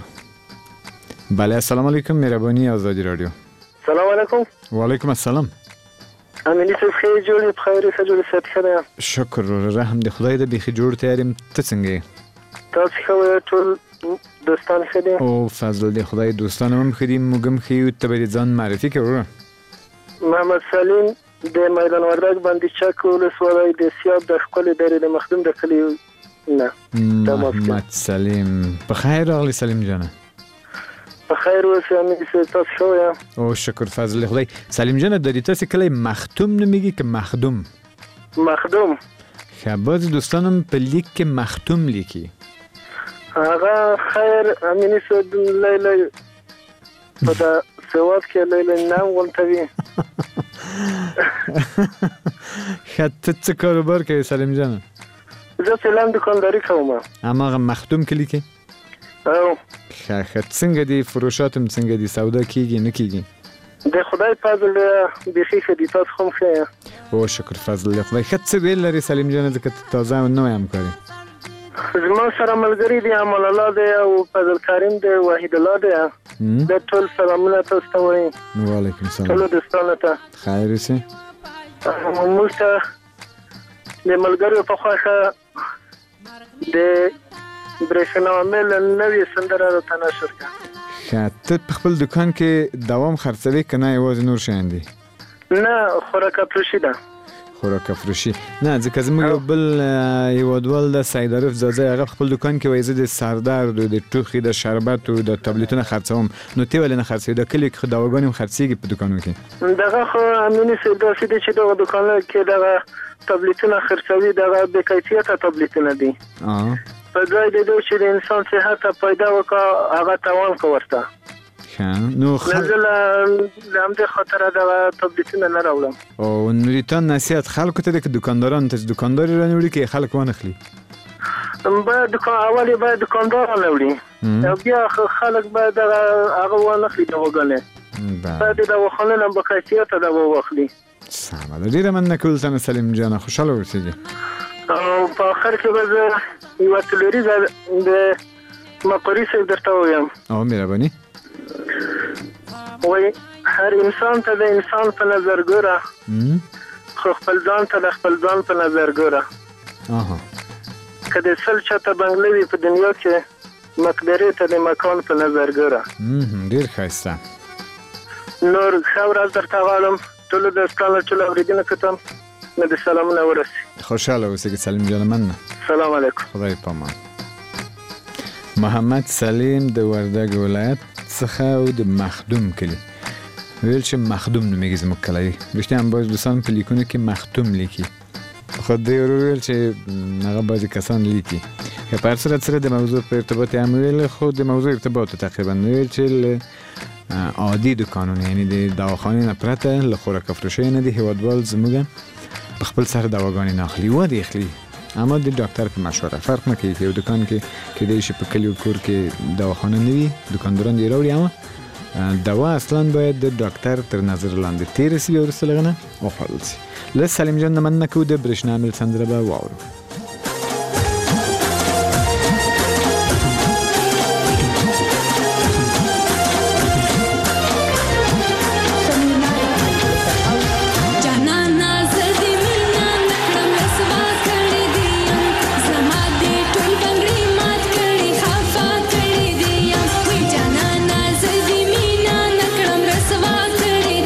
بله السلام علیکم، مهرباني آزادی رادیو. سلام علیکم. وعلیکم السلام. امینی صاحب خیر جوړې په خیر سره جوړې صحت ښه ده؟ شکر رحم دې خدای دې بیخي جوړ تیار یم. ته څنګه یې؟ تاسو ښه وایئ، ټول دوستان ښه دي؟ او فضل دې خدای دوستان هم ښه دي، موږ هم ښه یو. ته به دې ځان معرفي کړې وروره. محمد سلیم د میدان وردګ بندي چک ولسوالۍ د سیاب د ښکلې درې د مخدوم د کلي نه. محمد سلیم په خیر راغلی سلیم جانه. په خیر اوسئ امینی صاحب، تاسو ښه وایئ؟ او شکر فضل خدای. سلیم جانه د دې تاسې کلی مختوم نومیږي که مخدوم؟ مخدوم. ښه بعضې دوستان هم په لیک کې مختوم لیکي. هغه خیر امینی صاحب لیلی په د سواد کې لیلی نام غونته وي. ښه ته څه کاروبار کوې سلیم جانه؟ زه فعلا دکانداري کوم. هماغه مختوم کلي کې؟ او ښه ښه څنګه دي فروشات هم څنګه دي، سودا کېږي نه کېږي؟ د خدای فضل بیخي ښه دي، تاسو هم ښه یې؟ او شکر فضل د خدای. ښه څه ویل لري سلیم جانه ځکه تازه او نوی همکاري؟ زما سره ملګري دي، امان الله دی او فضل کریم دی، وحید الله دی. د ټول سلامونه تاسو ته وایي. وعلیکم سلام. ټولو دوستانو ته خیر اوسئ. موږ ته د ملګریو په خوا د برېښنا عامل نوې سندره راته نشر کړه. ښه ته په خپل دکان کې دوام خرڅوي که نه یوازې نور شیان دي؟ نه خوراک فروشي ده. خوراک فروشي نه، ځکه زموږ یو بل هیوادوال د سید عارف زاده هغه خپل دکان کې وایي زه د سردرد د ټوخي د شربت او د تابلیتونه خرڅوم. نو ته ولې نه خرڅوي؟ د کلي کې خو دواګانې هم خرڅېږي په دکانو کې. دغه خو امیني صاحب داسې دی چې دغه دکانونو کې دغه تابلیتونه خرڅوي، دغه بې کیفیته تابلیتونه دي. په ځای د دې چې د انسان صحت ته پیدا وکړه هغه تاوان کو ورته. نو خل نزل لامده خاطر دغه تابلیتونه نه راوړم. او نوریتان نصیحت خلکو ته د دکانداران ته دکانداري رانوړي کې خلک وانخلي. باید دکان اولی باید دکانداران راوړي او بیا خلک باید هغه وانخلي دواګانې. باید دواخانه هم با کیفیت دوا واخلي. سمه ده. ډېره مننه کولتانه سلیم جانه، خوشحاله اوسېږي. او په آخر کې به زه یوه څلوریزه د مقري صاحب درته ووایم. او مهرباني. وای هر انسان ته د انسان په نظر ګوره، خو خپل ځان ته د خپل ځان په نظر ګوره. که د سل چاته بنګله وي په دنیا کې، مقدرې ته د مکان په نظر ګوره. ډېر ښایسته. نور ښه ورځ درته غواړم. ټول د ستانه ټول اوریدنه کوم نه د سلامونه ورسي. خوشاله اوسئ سلیم جان مننه. سلام علیکم. خدای پامان. محمد سلیم د وردګ ولایت څخه او د مخدوم کلی ویل چې مخدوم نومیږي زموږ کلی. رښتیا هم باز دوستان په لیکونو کې مختوم لیکي. خو دوی ویل چې هغه بعضې کسان لیکي. که په هر صورت سره د موضوع په ارتباط هم ویل، خو د موضوع ارتباط تقریبا ویل چې عادي دکانونه یعنی د دواخانې نه پرته له خوراک فروشۍ نه د هیوادوال زموږ په خپل سر دواګانې نه اخلي و دې اخلي، اما د ډاکټر په مشوره. فرق نه کوي چې یو دکان کې کېدای شي په کلي او کور کې دواخانه نه وي، دکانداران یې راوړي، اما دوا اصلا باید د ډاکټر تر نظر لاندې تېره سي، وروسته له هغه نه وخوړل سي. له سلیم جان نه مننه کوو. د برېښنا میل سندره به واورو.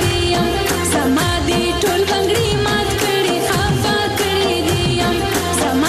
Some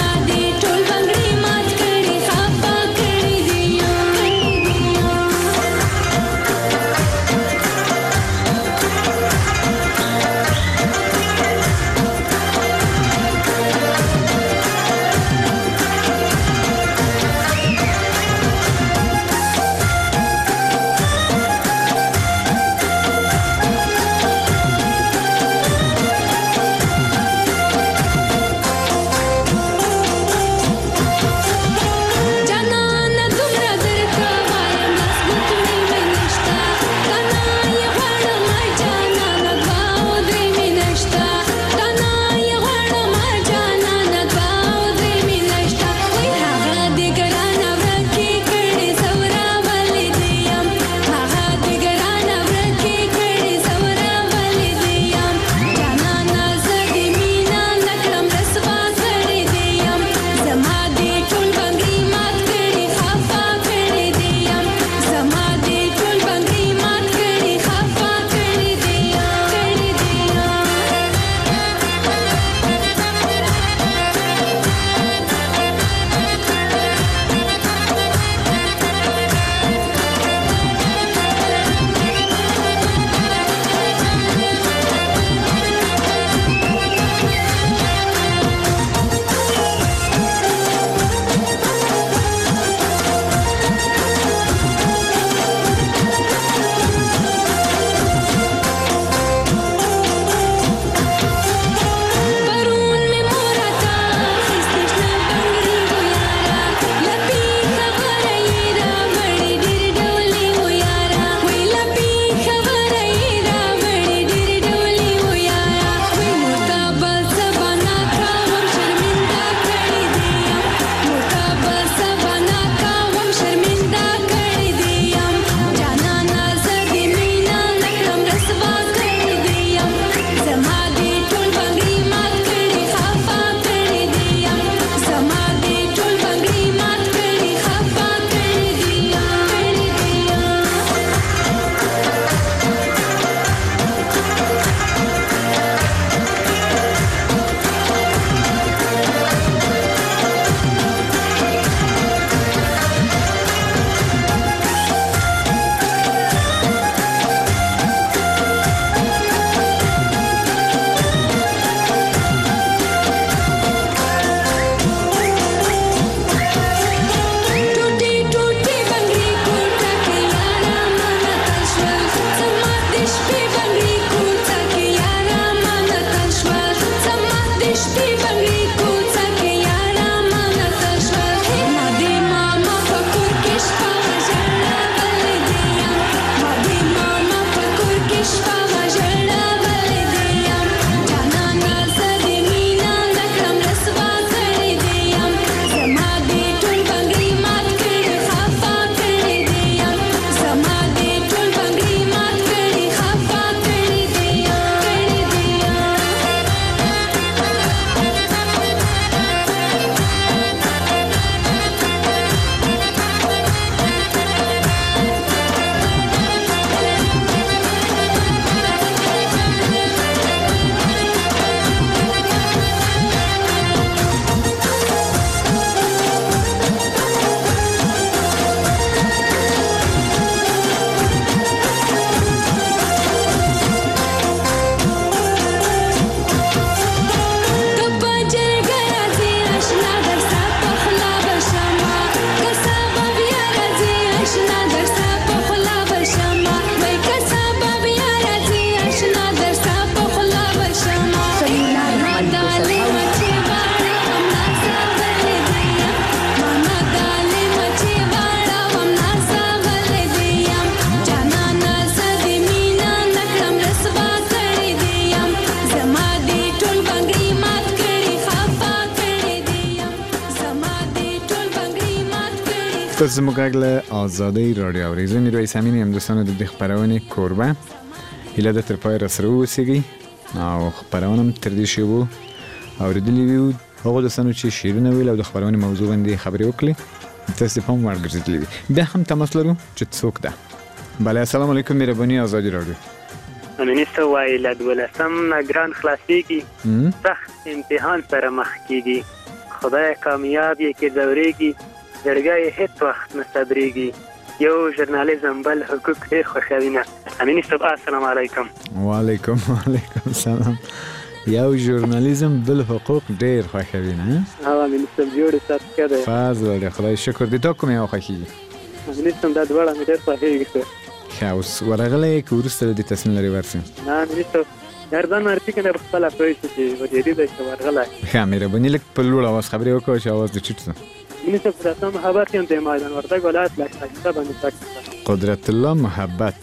تاسو موږ غږ آزادۍ رادیو اورئ. زه میرویس امین یم. دوستانو د دې خپرونې کوربه هیله ده تر پای راسره واوسئ او خپرونه تر دې شی وو اورېدلي وي هغو دوستانو چې شعرونه ویل او د خپرونې موضوع باندې خبرې وکړي تاسو په پام ورګرځېدلي وي. بیا هم تماس لرو چې څوک ده. بله السلام علیکم مهرباني آزادي رادیو. امیني څه وایي له دولسم نه ګران خلاصېږي سخت امتحان سره مخ کېږي خدای کامیاب یې کې ځورېږي جرګه یې هېڅ وخت نه صبرېږي یو ژورنالیزم بل حقوق ډېر خوښوي نه. امیني صاحب السلام علیکم. وعلیکم وعلیکم سلام. یو ژورنالیزم بل حقوق ډېر خوښوي نه؟ او امیني صاحب جوړې سات ښه دی. فضل دی خدای شکر دی. تا کوم یو خوښېږي؟ امیني صاحب دا دواړه مې ډېر خوښېږي. ښه اوس ورغلی یې که وروسته د دې تصمیم لرې ورسې؟ نه امیني صاحب ګردان معرفي کنه خپله پوه شو چې ورېدي دی چې ورغلی. ښه مهرباني لږ په لوړ اواز خبرې وکړه چې اواز دې ټیټ شو. امیني صاحب قدرت الله محبت یم د میدان وردګ ولایت لښکرګاه باندې تګ. قدرت الله محبت.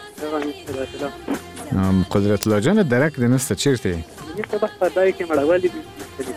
قدرت الله جان درک دې نسته چېرته یې؟ امیني صاحب په خدای کې مړولي دي.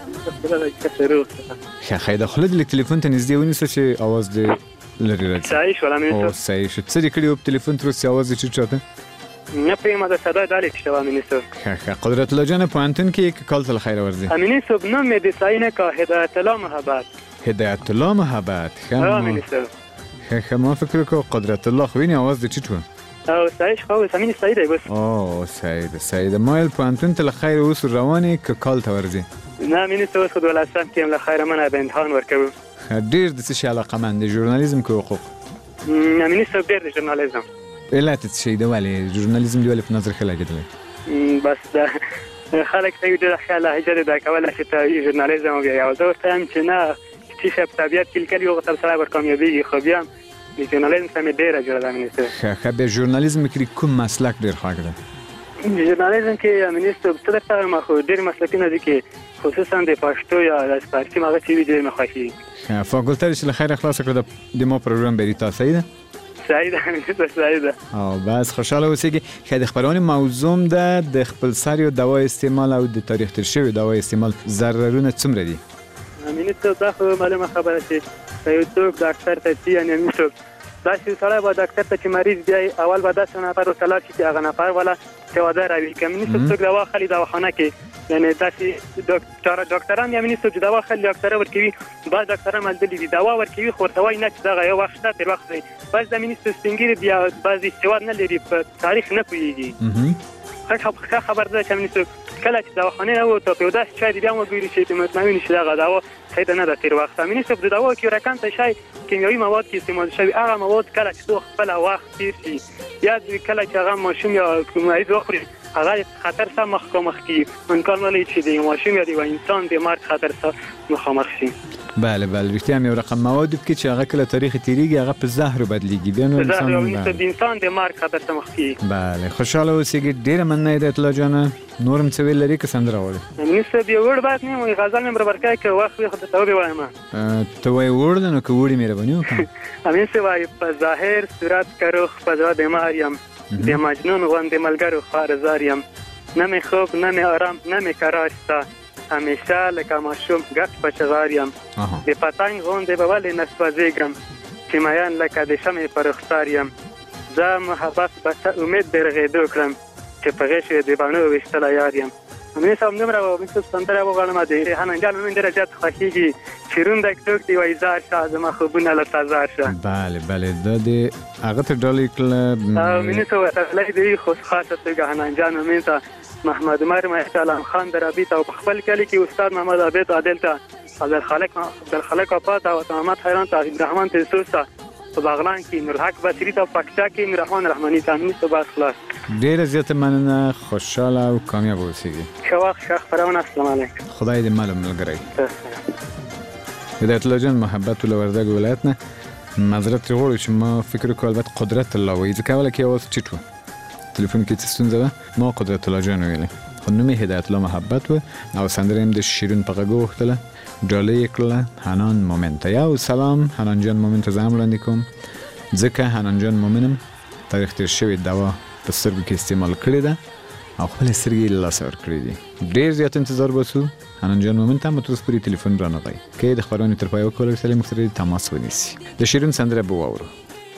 ښه ښه د خوله دې لږ تلیفون ته نږدې ونیسه چې اواز دې لرې راځي. صحیح شول امیني صاحب. او صحیح شو. څه دې کړي وو په تلیفون تر اوسه چې اواز دې ټیټ شاته؟ نه پوهېږم د صدا دا لیک شوه امیني صاحب. ښه ښه قدرت الله جان پوهنتون کې که کال ته له خیره ورځې؟ امیني صاحب نوم مې د ساینه کا هدایت الله محبت. هدایت الله محبت. ښه امیني صاحب. ښه ښه ما فکر وکړ قدرت الله خو وینې اواز دې ټیټ و. او صحیح شو اوس امیني صحیح دی بس. او صحیح ده صحیح ده. ما ویل پوهنتون ته له خیره اوس روانې که کال ته ورځې؟ نه امیني صاحب اوس خو دولسم کې یم له خیره منه به امتحان ورکوو. ډېر د څه شي علاقمند دی ژورنالیزم که حقوق؟ امیني صاحب ډېر د ژورنالیزم. علت څه شی ده ولې ژورنالیزم دې ولې په نظر ښه لګېدلی؟ بس دا خلک ته یې ډېره ښه لهجه ده دا کوله چې ته ژورنالیزم ووایې او زه ورته وایم چې نه چې شی په طبیعت کې لیکلي هغو ته سړی ورکامیابېږي خو بیا د ژورنالیزم ته مې ډېره جوړه ده امیني صاحب. ښه ښه بیا ژورنالیزم کې کوم مسلک ډېر خوښ ده؟ ژورنالیزم کې امیني صاحب څه درته وایم خو ډېر مسلکونه دي چې خصوصا د پښتو یا د فارسي هغه چې وي ډېر مې خوښېږي. ښه فاکولته چې له خیره خلاصه کړه د ما پروګرام بریتا صحیح ده؟ صحیح ده امیني صاحب صحیح ده. او بس خوشحاله اوسېږي. ښه د خپرونې موضوع ده د خپلسري او دوا استعمال او د تاریخ تېر شوي دوا استعمال ضررونه څومره دي؟ امیني صاحب دا خو معلومه خبره چې که یو څوک ډاکټر ته ځي یعنې امیني صاحب داسې سړی به ډاکټر ته چې مریض بیایي اول به داسې نفر ورته لاړ شي چې هغه نفر والا تواده راوي که امیني صاحب څوک دوا اخلي دواخانه کې یعنې داسې ډاکټران امیني صاحب چې دوا اخلي ډاکټره ورکوي بعض ډاکټران ملدلي دي دوا ورکوي خو ورته وایي نه چې دغه یو وخت شته تېر وخت دی. بعض د امیني صاحب سپین ږیري بیا بعضې سواد نه لري په تاریخ نه پوهېږي. ښه خبر ده چې امیني صاحب کله چې دواخانې نه ووتو په یو داسې شی دی بیا هم وګوري چې مطمئن شي دغه دوا صحیح ده نه ده تېر وخت. امیني صاحب د دوا کې یو رقم ته شی کیمیاوي مواد کې استعمال شوي هغه مواد کله چې څو خپله وخت تېر شي یا کله چې هغه ماشوم یا مریض وخوري هغه خطر سره مخامخ کیږي. امکان نه لري چې د ماشوم یا د یو انسان د مرګ خطر سره مخامخ شي. بله بله رښتیا هم یو رقم مواد کې چې هغه کله تاریخ تېرېږي هغه په زهرو بدلېږي بیا نو انسان د انسان د مرګ خطر سره مخ کیږي. بله خوشحاله اوسېږي. ډېره مننه هدایت الله جانه. نور هم څه ویل لري که سندره غواړې؟ امیني صاحب یو وړ بس نه وایي غزل مې برابر کوي که وخت وي خو درته وبې وایم. ته وایې وړ ده نو که وړې مهرباني وکړه. امیني صاحب وایي په ظاهر صورت که روح په زړه بیمار یم د مجنون غوندې ملګرو خوارزار یم نه مې خوب نه مې آرام نه مې قرار شته همیشه لکه ماشوم ګپ په چغار یم د پتنګ غوندې به ولې نه سوځېږم چې میان لکه د شمعې په رخسار یم زه محبت به څه امید د رغېدو کړم چې په غېږ یې د بڼو ویشتلی یار یم. امیني صاحب دومره به امیني صاحب سندره وغواړم د حنان جان مې ډېره زیات خوښېږي چې روندک څوک دی وایي زار شه زما خوبونه له تزار شه. بله بله دا د هغه ته ډالۍ کړله امیني صاحب ورته دی خو خاصه توګه حنان جان مې ته محمد عمر مهدي علام خان درابي ته او په خپل کلي کې استاد محمد عابد عادل ته عبدالخالق عبدالخالق اپا ته او محمد حیران ته عبدالرحمن تلسوس ته په بغلان کې نورحق بصري ته پکتیا کې میررحمان رحماني ته امیني صاحب خلاص. ډېره زیاته مننه. خوشحاله او کامیاب اوسېږي. ښه وخت ښه خپرونه. السلام علیکم. خدای دې مل ملګری. هدایت الله جان محبت له وردګ ولایت نه معذرت ترې غواړو چې ما فکر وکړو البته قدرت الله وایي ځکه اوله کې اواز ټیټ و تلیفون کې څه ستونزه وه ما قدرت الله جان ویلی خو نوم یې هدایت الله محبت و او سندره هم د شیرین په غږ وغوښتله ډالۍ یې کړله حنان مومن ته. یو سلام حنان جان مومن ته زه هم وړاندې کوم ځکه حنان جان مومن هم تاریخ تېر شوې دوا په سترګو کې استعمال کړې ده او خپل سترګې له لاسه ورکړي دي. ډېر زیات انتظار وسو. حنان جان مومن ته مو تر پورې ټلیفون رانغی کې د خبرونې تر پای وکول سره موږ سره تماس ونیسي. د شیرین سندره به واورو.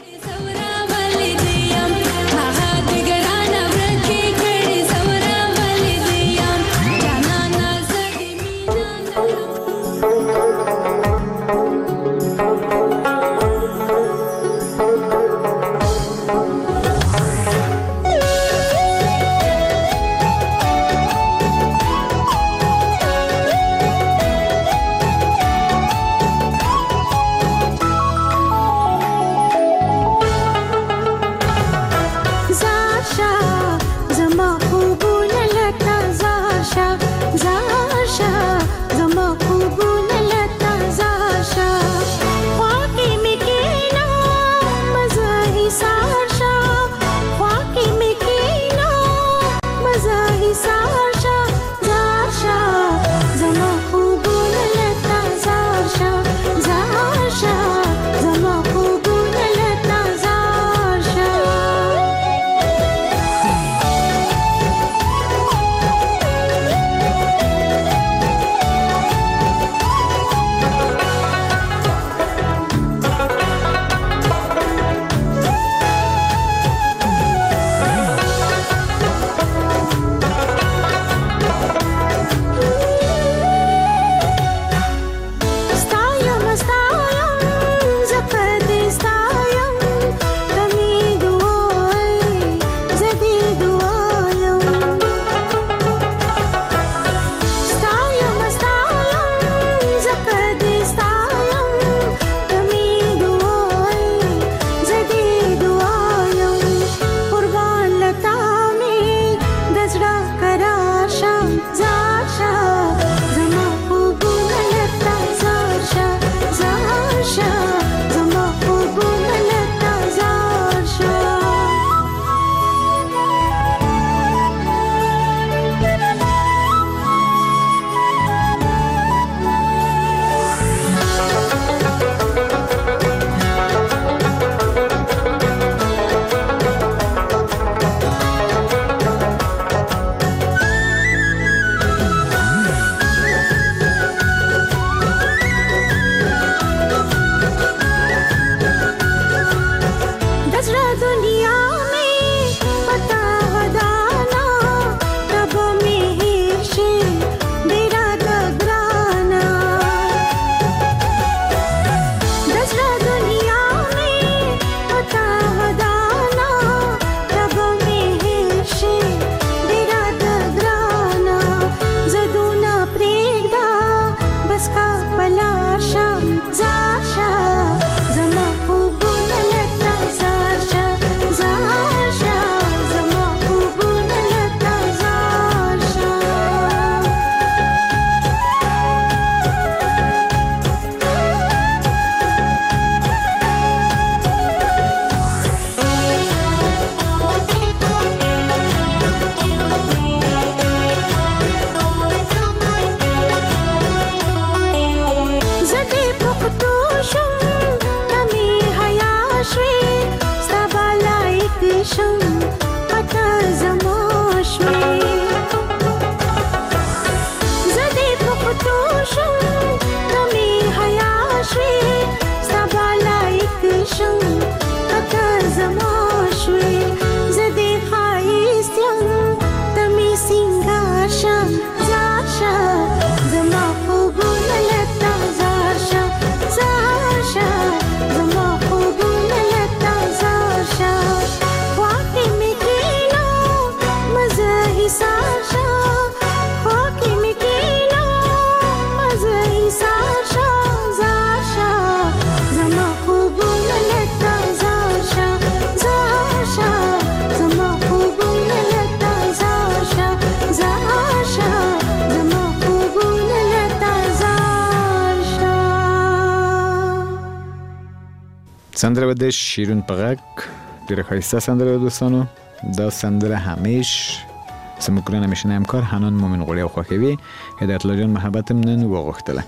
سندره به د شیرین په غږ ډېره ښایسته سندره دوستانو. دا سندره همیش زموږ ګران همیشنی همکار حنان مومن غوړی خوښوي. هدایت الله جان محبت هم نن وغوښتله.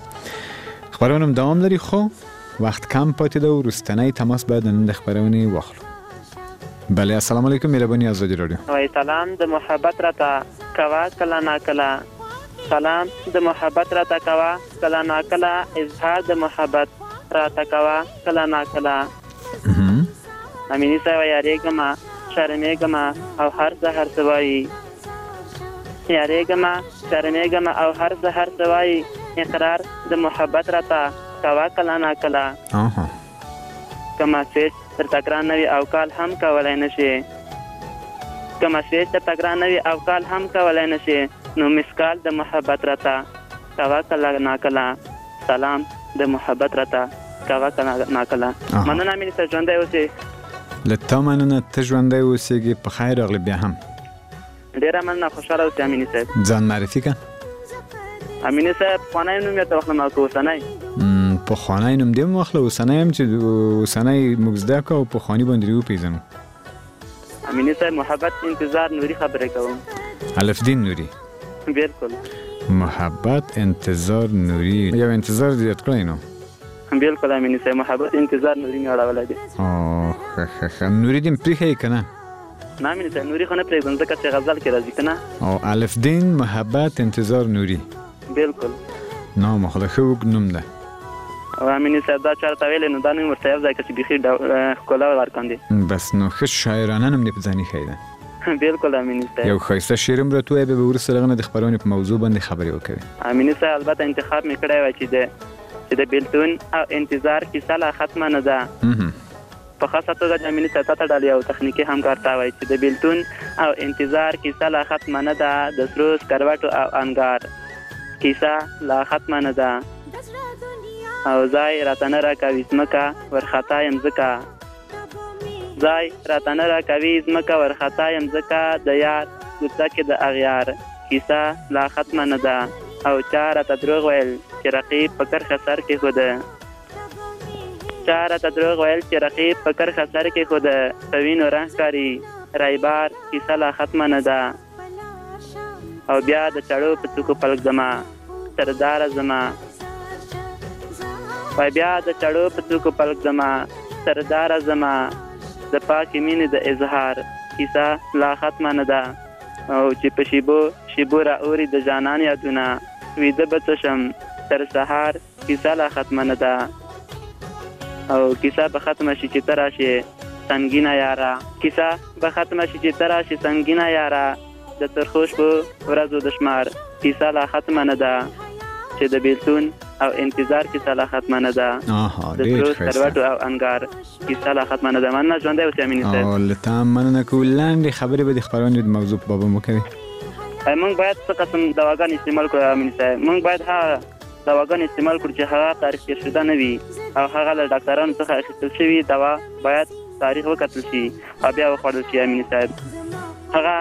خبرونه هم دوام لري خو وخت کم پاتې ده و وروستنی تماس باید نن د خبرونې واخلو. بله السلام علیکم مهرباني آزادی رادیو. وای سلام د محبت راته کوا کلا نا کلا سلام د محبت راته کوا کلا نا کلا اظهار د محبت راته کوا کلا نا کلا امینی سا یاریګما شرمېګما او هر زهر سوای یاریګما شرمېګما او هر زهر سوای اقرار د محبت راته کوا کلا نا کلا اها کما سیس تر تکرار نوی او کال هم کولای نشي کما سیس تر تکرار نوی او کال هم کولای نشي نو مسکال د محبت راته کوا کلا نا کلا سلام د محبت راته کوا کلا نا کلا مننه مې ته ژوندۍ اوسې لته مننه ته ژوندۍ اوسېږي په خیر راغلی بیا هم ډیره مننه خوشاله اوسې امیني صاحب ځان معرفي که امیني صاحب پخوانی نوم یې ته واخلم او که اوسنی پخوانی نوم دې هم واخله اوسنی هم چې اوسنی موږ زده کړو او پخواني باندې دې وپېژنو امیني صاحب محبت انتظار نوري خبرې کوم الفدین نوري بالکل محبت انتظار نوري یو انتظار زیات کړی نو بالکل امیني صاحب محبت انتظار نوري مې اړولی دی او ښه ښه ښه نوري دې م پرېښیې که نه نه امیني صاحب نوري خو نه پرېږدم ځکه چې غزل کې راځي که نه او الفدین محبت انتظار نوري بالکل نام خو د ښه اوږد نوم ده او امیني صاحب دا چېرته ویلی نو دا نوم ورته یو ځای که چې بیخي ښکلا ورکاندې بس نو ښه شاعرانه نوم دې په ځان ایښی ده بالکل امیني صاحب یو ښایسته شعر هم راته ووایه بیا به وروسته دغه نه د خپرونې په موضوع باندې خبرې وکوې امیني صاحب البته انتخاب مې کړی وی چې د چې د بېلتون او انتظار کیسه لا ختمه نه ده په خاصه توګه د امیني صاحب ته ډالۍ او تخنیکي همکار ته وایي چې د بېلتون او انتظار کیسه لا ختمه نه ده د سرو سکروټو او انګار کیسه لا ختمه نه ده او ځای راته نه راکوي ځمکه ورخطا یم ځکه ځای راته نه راکوي ځمکه ورخطا یم ځکه د یار کوڅه کې د اغیار کیسه لا ختمه نه ده او چا راته دروغ ویل چې رقیب په کرښه سر کېښوده چا راته دروغ ویل چې رقیب په کرښه سر کېښوده په وینو رنګ ښکاري رایبار کیسه لا ختمه نه ده او بیا د چړو په څوکو پلک زما سرداره زما وای بیا د چړو په څوکو پلک زما سرداره زما د پاکې مینې د اظهار کیسه لا ختمه نه ده او چې په شیبو شیبو را اوري د جانان یادونه ویده به څه شم تر سهار کیسه لا ختمه نه ده او کیسه به ختمه شي چې ته راشې سنګینه یاره کیسه به ختمه شي چې ته راشې سنګینه یاره د ترخو شپو ورځو د شمار کیسه لا ختمه نه ده چې د بېلتون او انتظار کیسه لا ختمه نه ده د سرو سکروټو او انګار کیسه لا ختمه نه ده مننه ژوندی اوسې امیني صاحب او له تا مننه کوو لنډې خبرې به د خپرونې د موضوع په باب وکوي موږ باید څه قسم دواګانې استعمال کړو امیني صاحب موږ باید هغه دواګانې استعمال کړو چې هغه تاریخ تېر شوده نه وي او هغه له ډاکټرانو څخه اخیستل شوي دوا باید تاریخ وکتل شي او بیا وخوړل شي امیني صاحب هغه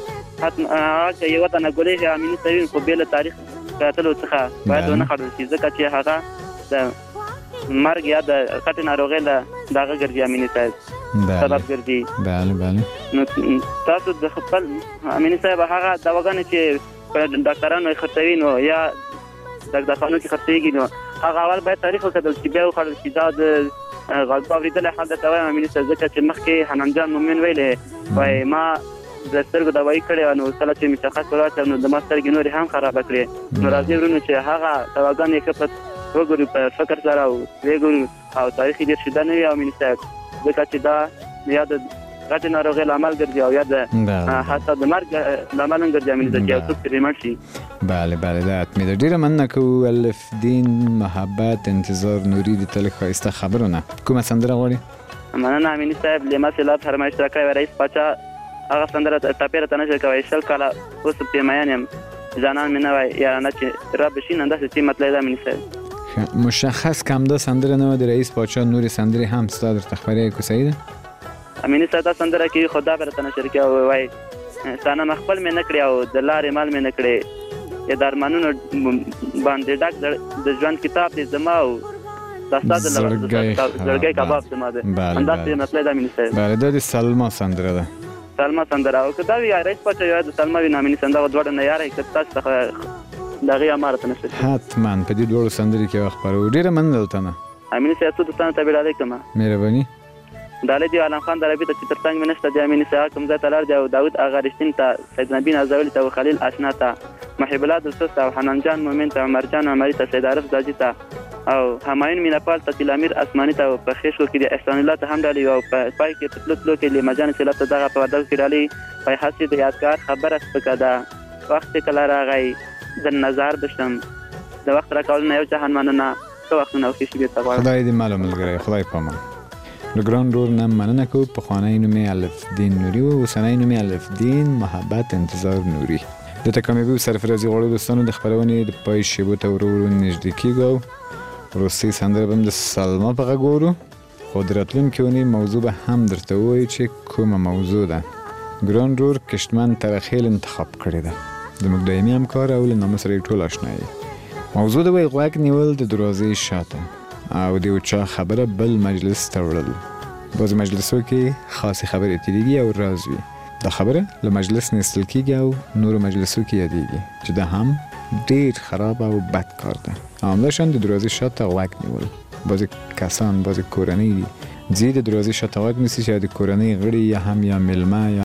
هغه یوه تنه ګولۍ امیني صاحب خو بې له تاریخ کتلو څخه باید ونه خوړل شي ځکه چې هغه د مرګ یا د غټې ناروغۍ له دغه ګرځي امیني صاحب سبب ګرځي بله بله نو تاسو د خپل امیني صاحب هغه دواګانې چې ډاکټرانو یې خرڅوي نو یا دغدغخانو کې خرڅېږي نو هغه اول باید تاریخ وکتل شي بیا وخوړل شي دا د غږ اورېدلی حال درته وایم امیني صاحب ځکه چې مخکې حنان جان مومن ویلې وایي ما د سترګو دوايي کړې وه نو کله چې مشخص ورواچوم نو د ما سترګې نورې هم خرابه کړې نو راځئ ورونو چې هغه دواګانې ښه په وګورو په فکر سره او وګورو او تاریخ یې ډېر شیده نه وي امیني صاحب ځکه چې دا یا د غټې ناروغۍ لامل ګرځي او یا د حتی د مرګ لامل هم ګرځي امیني صاحب چې یو څوک پرې مړ شي بله بله دا حتمي ده ډېره مننه کوو الفدین محبت انتظار نوري د تل ښایسته خبرونه کومه سندره غواړې مننه امیني صاحب لیما سیلاب فرمایش راکړی وی رئیس پاچا هغه سندره ټاپې راته نه شي کوی شل کاله اوس پرې مین یم جانان مې نه وای یارانه چې رب شي نن داسې څه مطلب ده امیني صاحب مشخص کمده سندره نه و د رئیس پاچا نورې سندرې هم ستا درته خبرې کوسۍ ده امیني صاحب دا سندره کې خدا به راته نشر کړي او وایي صنم خپل مې نه کړي او د لارې مال مې نه کړي د ارمانونو باندې ډک د ژوند کتاب دی زما او دا ستا د زړګی کباب زما دی همداسې مطلب ده امیني صاحب بله دا د سلما سندره ده سلما سندره او که دا وي رئیس پاچا یا د سلما وي نو امیني صاحب دغه دواړه نه یاره که تاسو څخه د هغې اماره ته نشر حتما په دې دواړو سندرې کې به خپروو ډېره مننه دلته نه امیني صاحب څو دوستانو ته بېړالۍ کومه مهرباني د علي دی عالم خان دربی ته چې ترڅنګ مې نشته د امین سیاه کوم ځای ته لاړ دی او داود اغا رښتین ته سید نبی نازولی ته او خلیل آشنا ته محب الله دوست او حنان جان مومن ته عمر جان عمری ته سید عارف داجی ته او همایون میناپال ته تیلامیر اسمانی ته په خېشو کې د احسان الله ته هم ډالي او په پای کې په تلو تلو کې لمجان چې لته دغه په ودل کې ډالي په حسي د یادګار خبره سپکه ده وخت کله راغی د نظر بشم د وخت را کول نه یو جهان مننه څو وخت نو کې شي به تغواړم خدای دې مالو ملګری خدای پامان د ګران رور نه مننه کو په خوانی نومي الف دین نوري او سنای نومي الف دین محبت انتظار نوري د تکمیبي سرفرازي غوړو دوستانو د خبرونه د پای شیبو ته ورور نږدې کیږو روسي سندره بم د سلمہ په غوړو قدرتلون کېونی موضوع به هم درته وایي چې کومه موضوع ده ګران رور کشتمن ترخیل انتخاب کړی ده د مقدمي همکار او له نامه سره ټول آشنایي موضوع د وی غواک نیول د دروازې شاته او دیو چا خبره بل مجلس ته وړل بعض مجلسو کې خاصه خبره تیریږي او راز وي دا خبره له مجلس نستل کیږي او نور مجلسو کې یادېږي چې دا هم ډیر خراب او بد کار ده عامله شان د دروازې شاته غواک نیول بعض کسان بعض کورنۍ دي ځي د دروازې شاته غواک نیسي چې د کورنۍ غړي یا هم یا ملما یا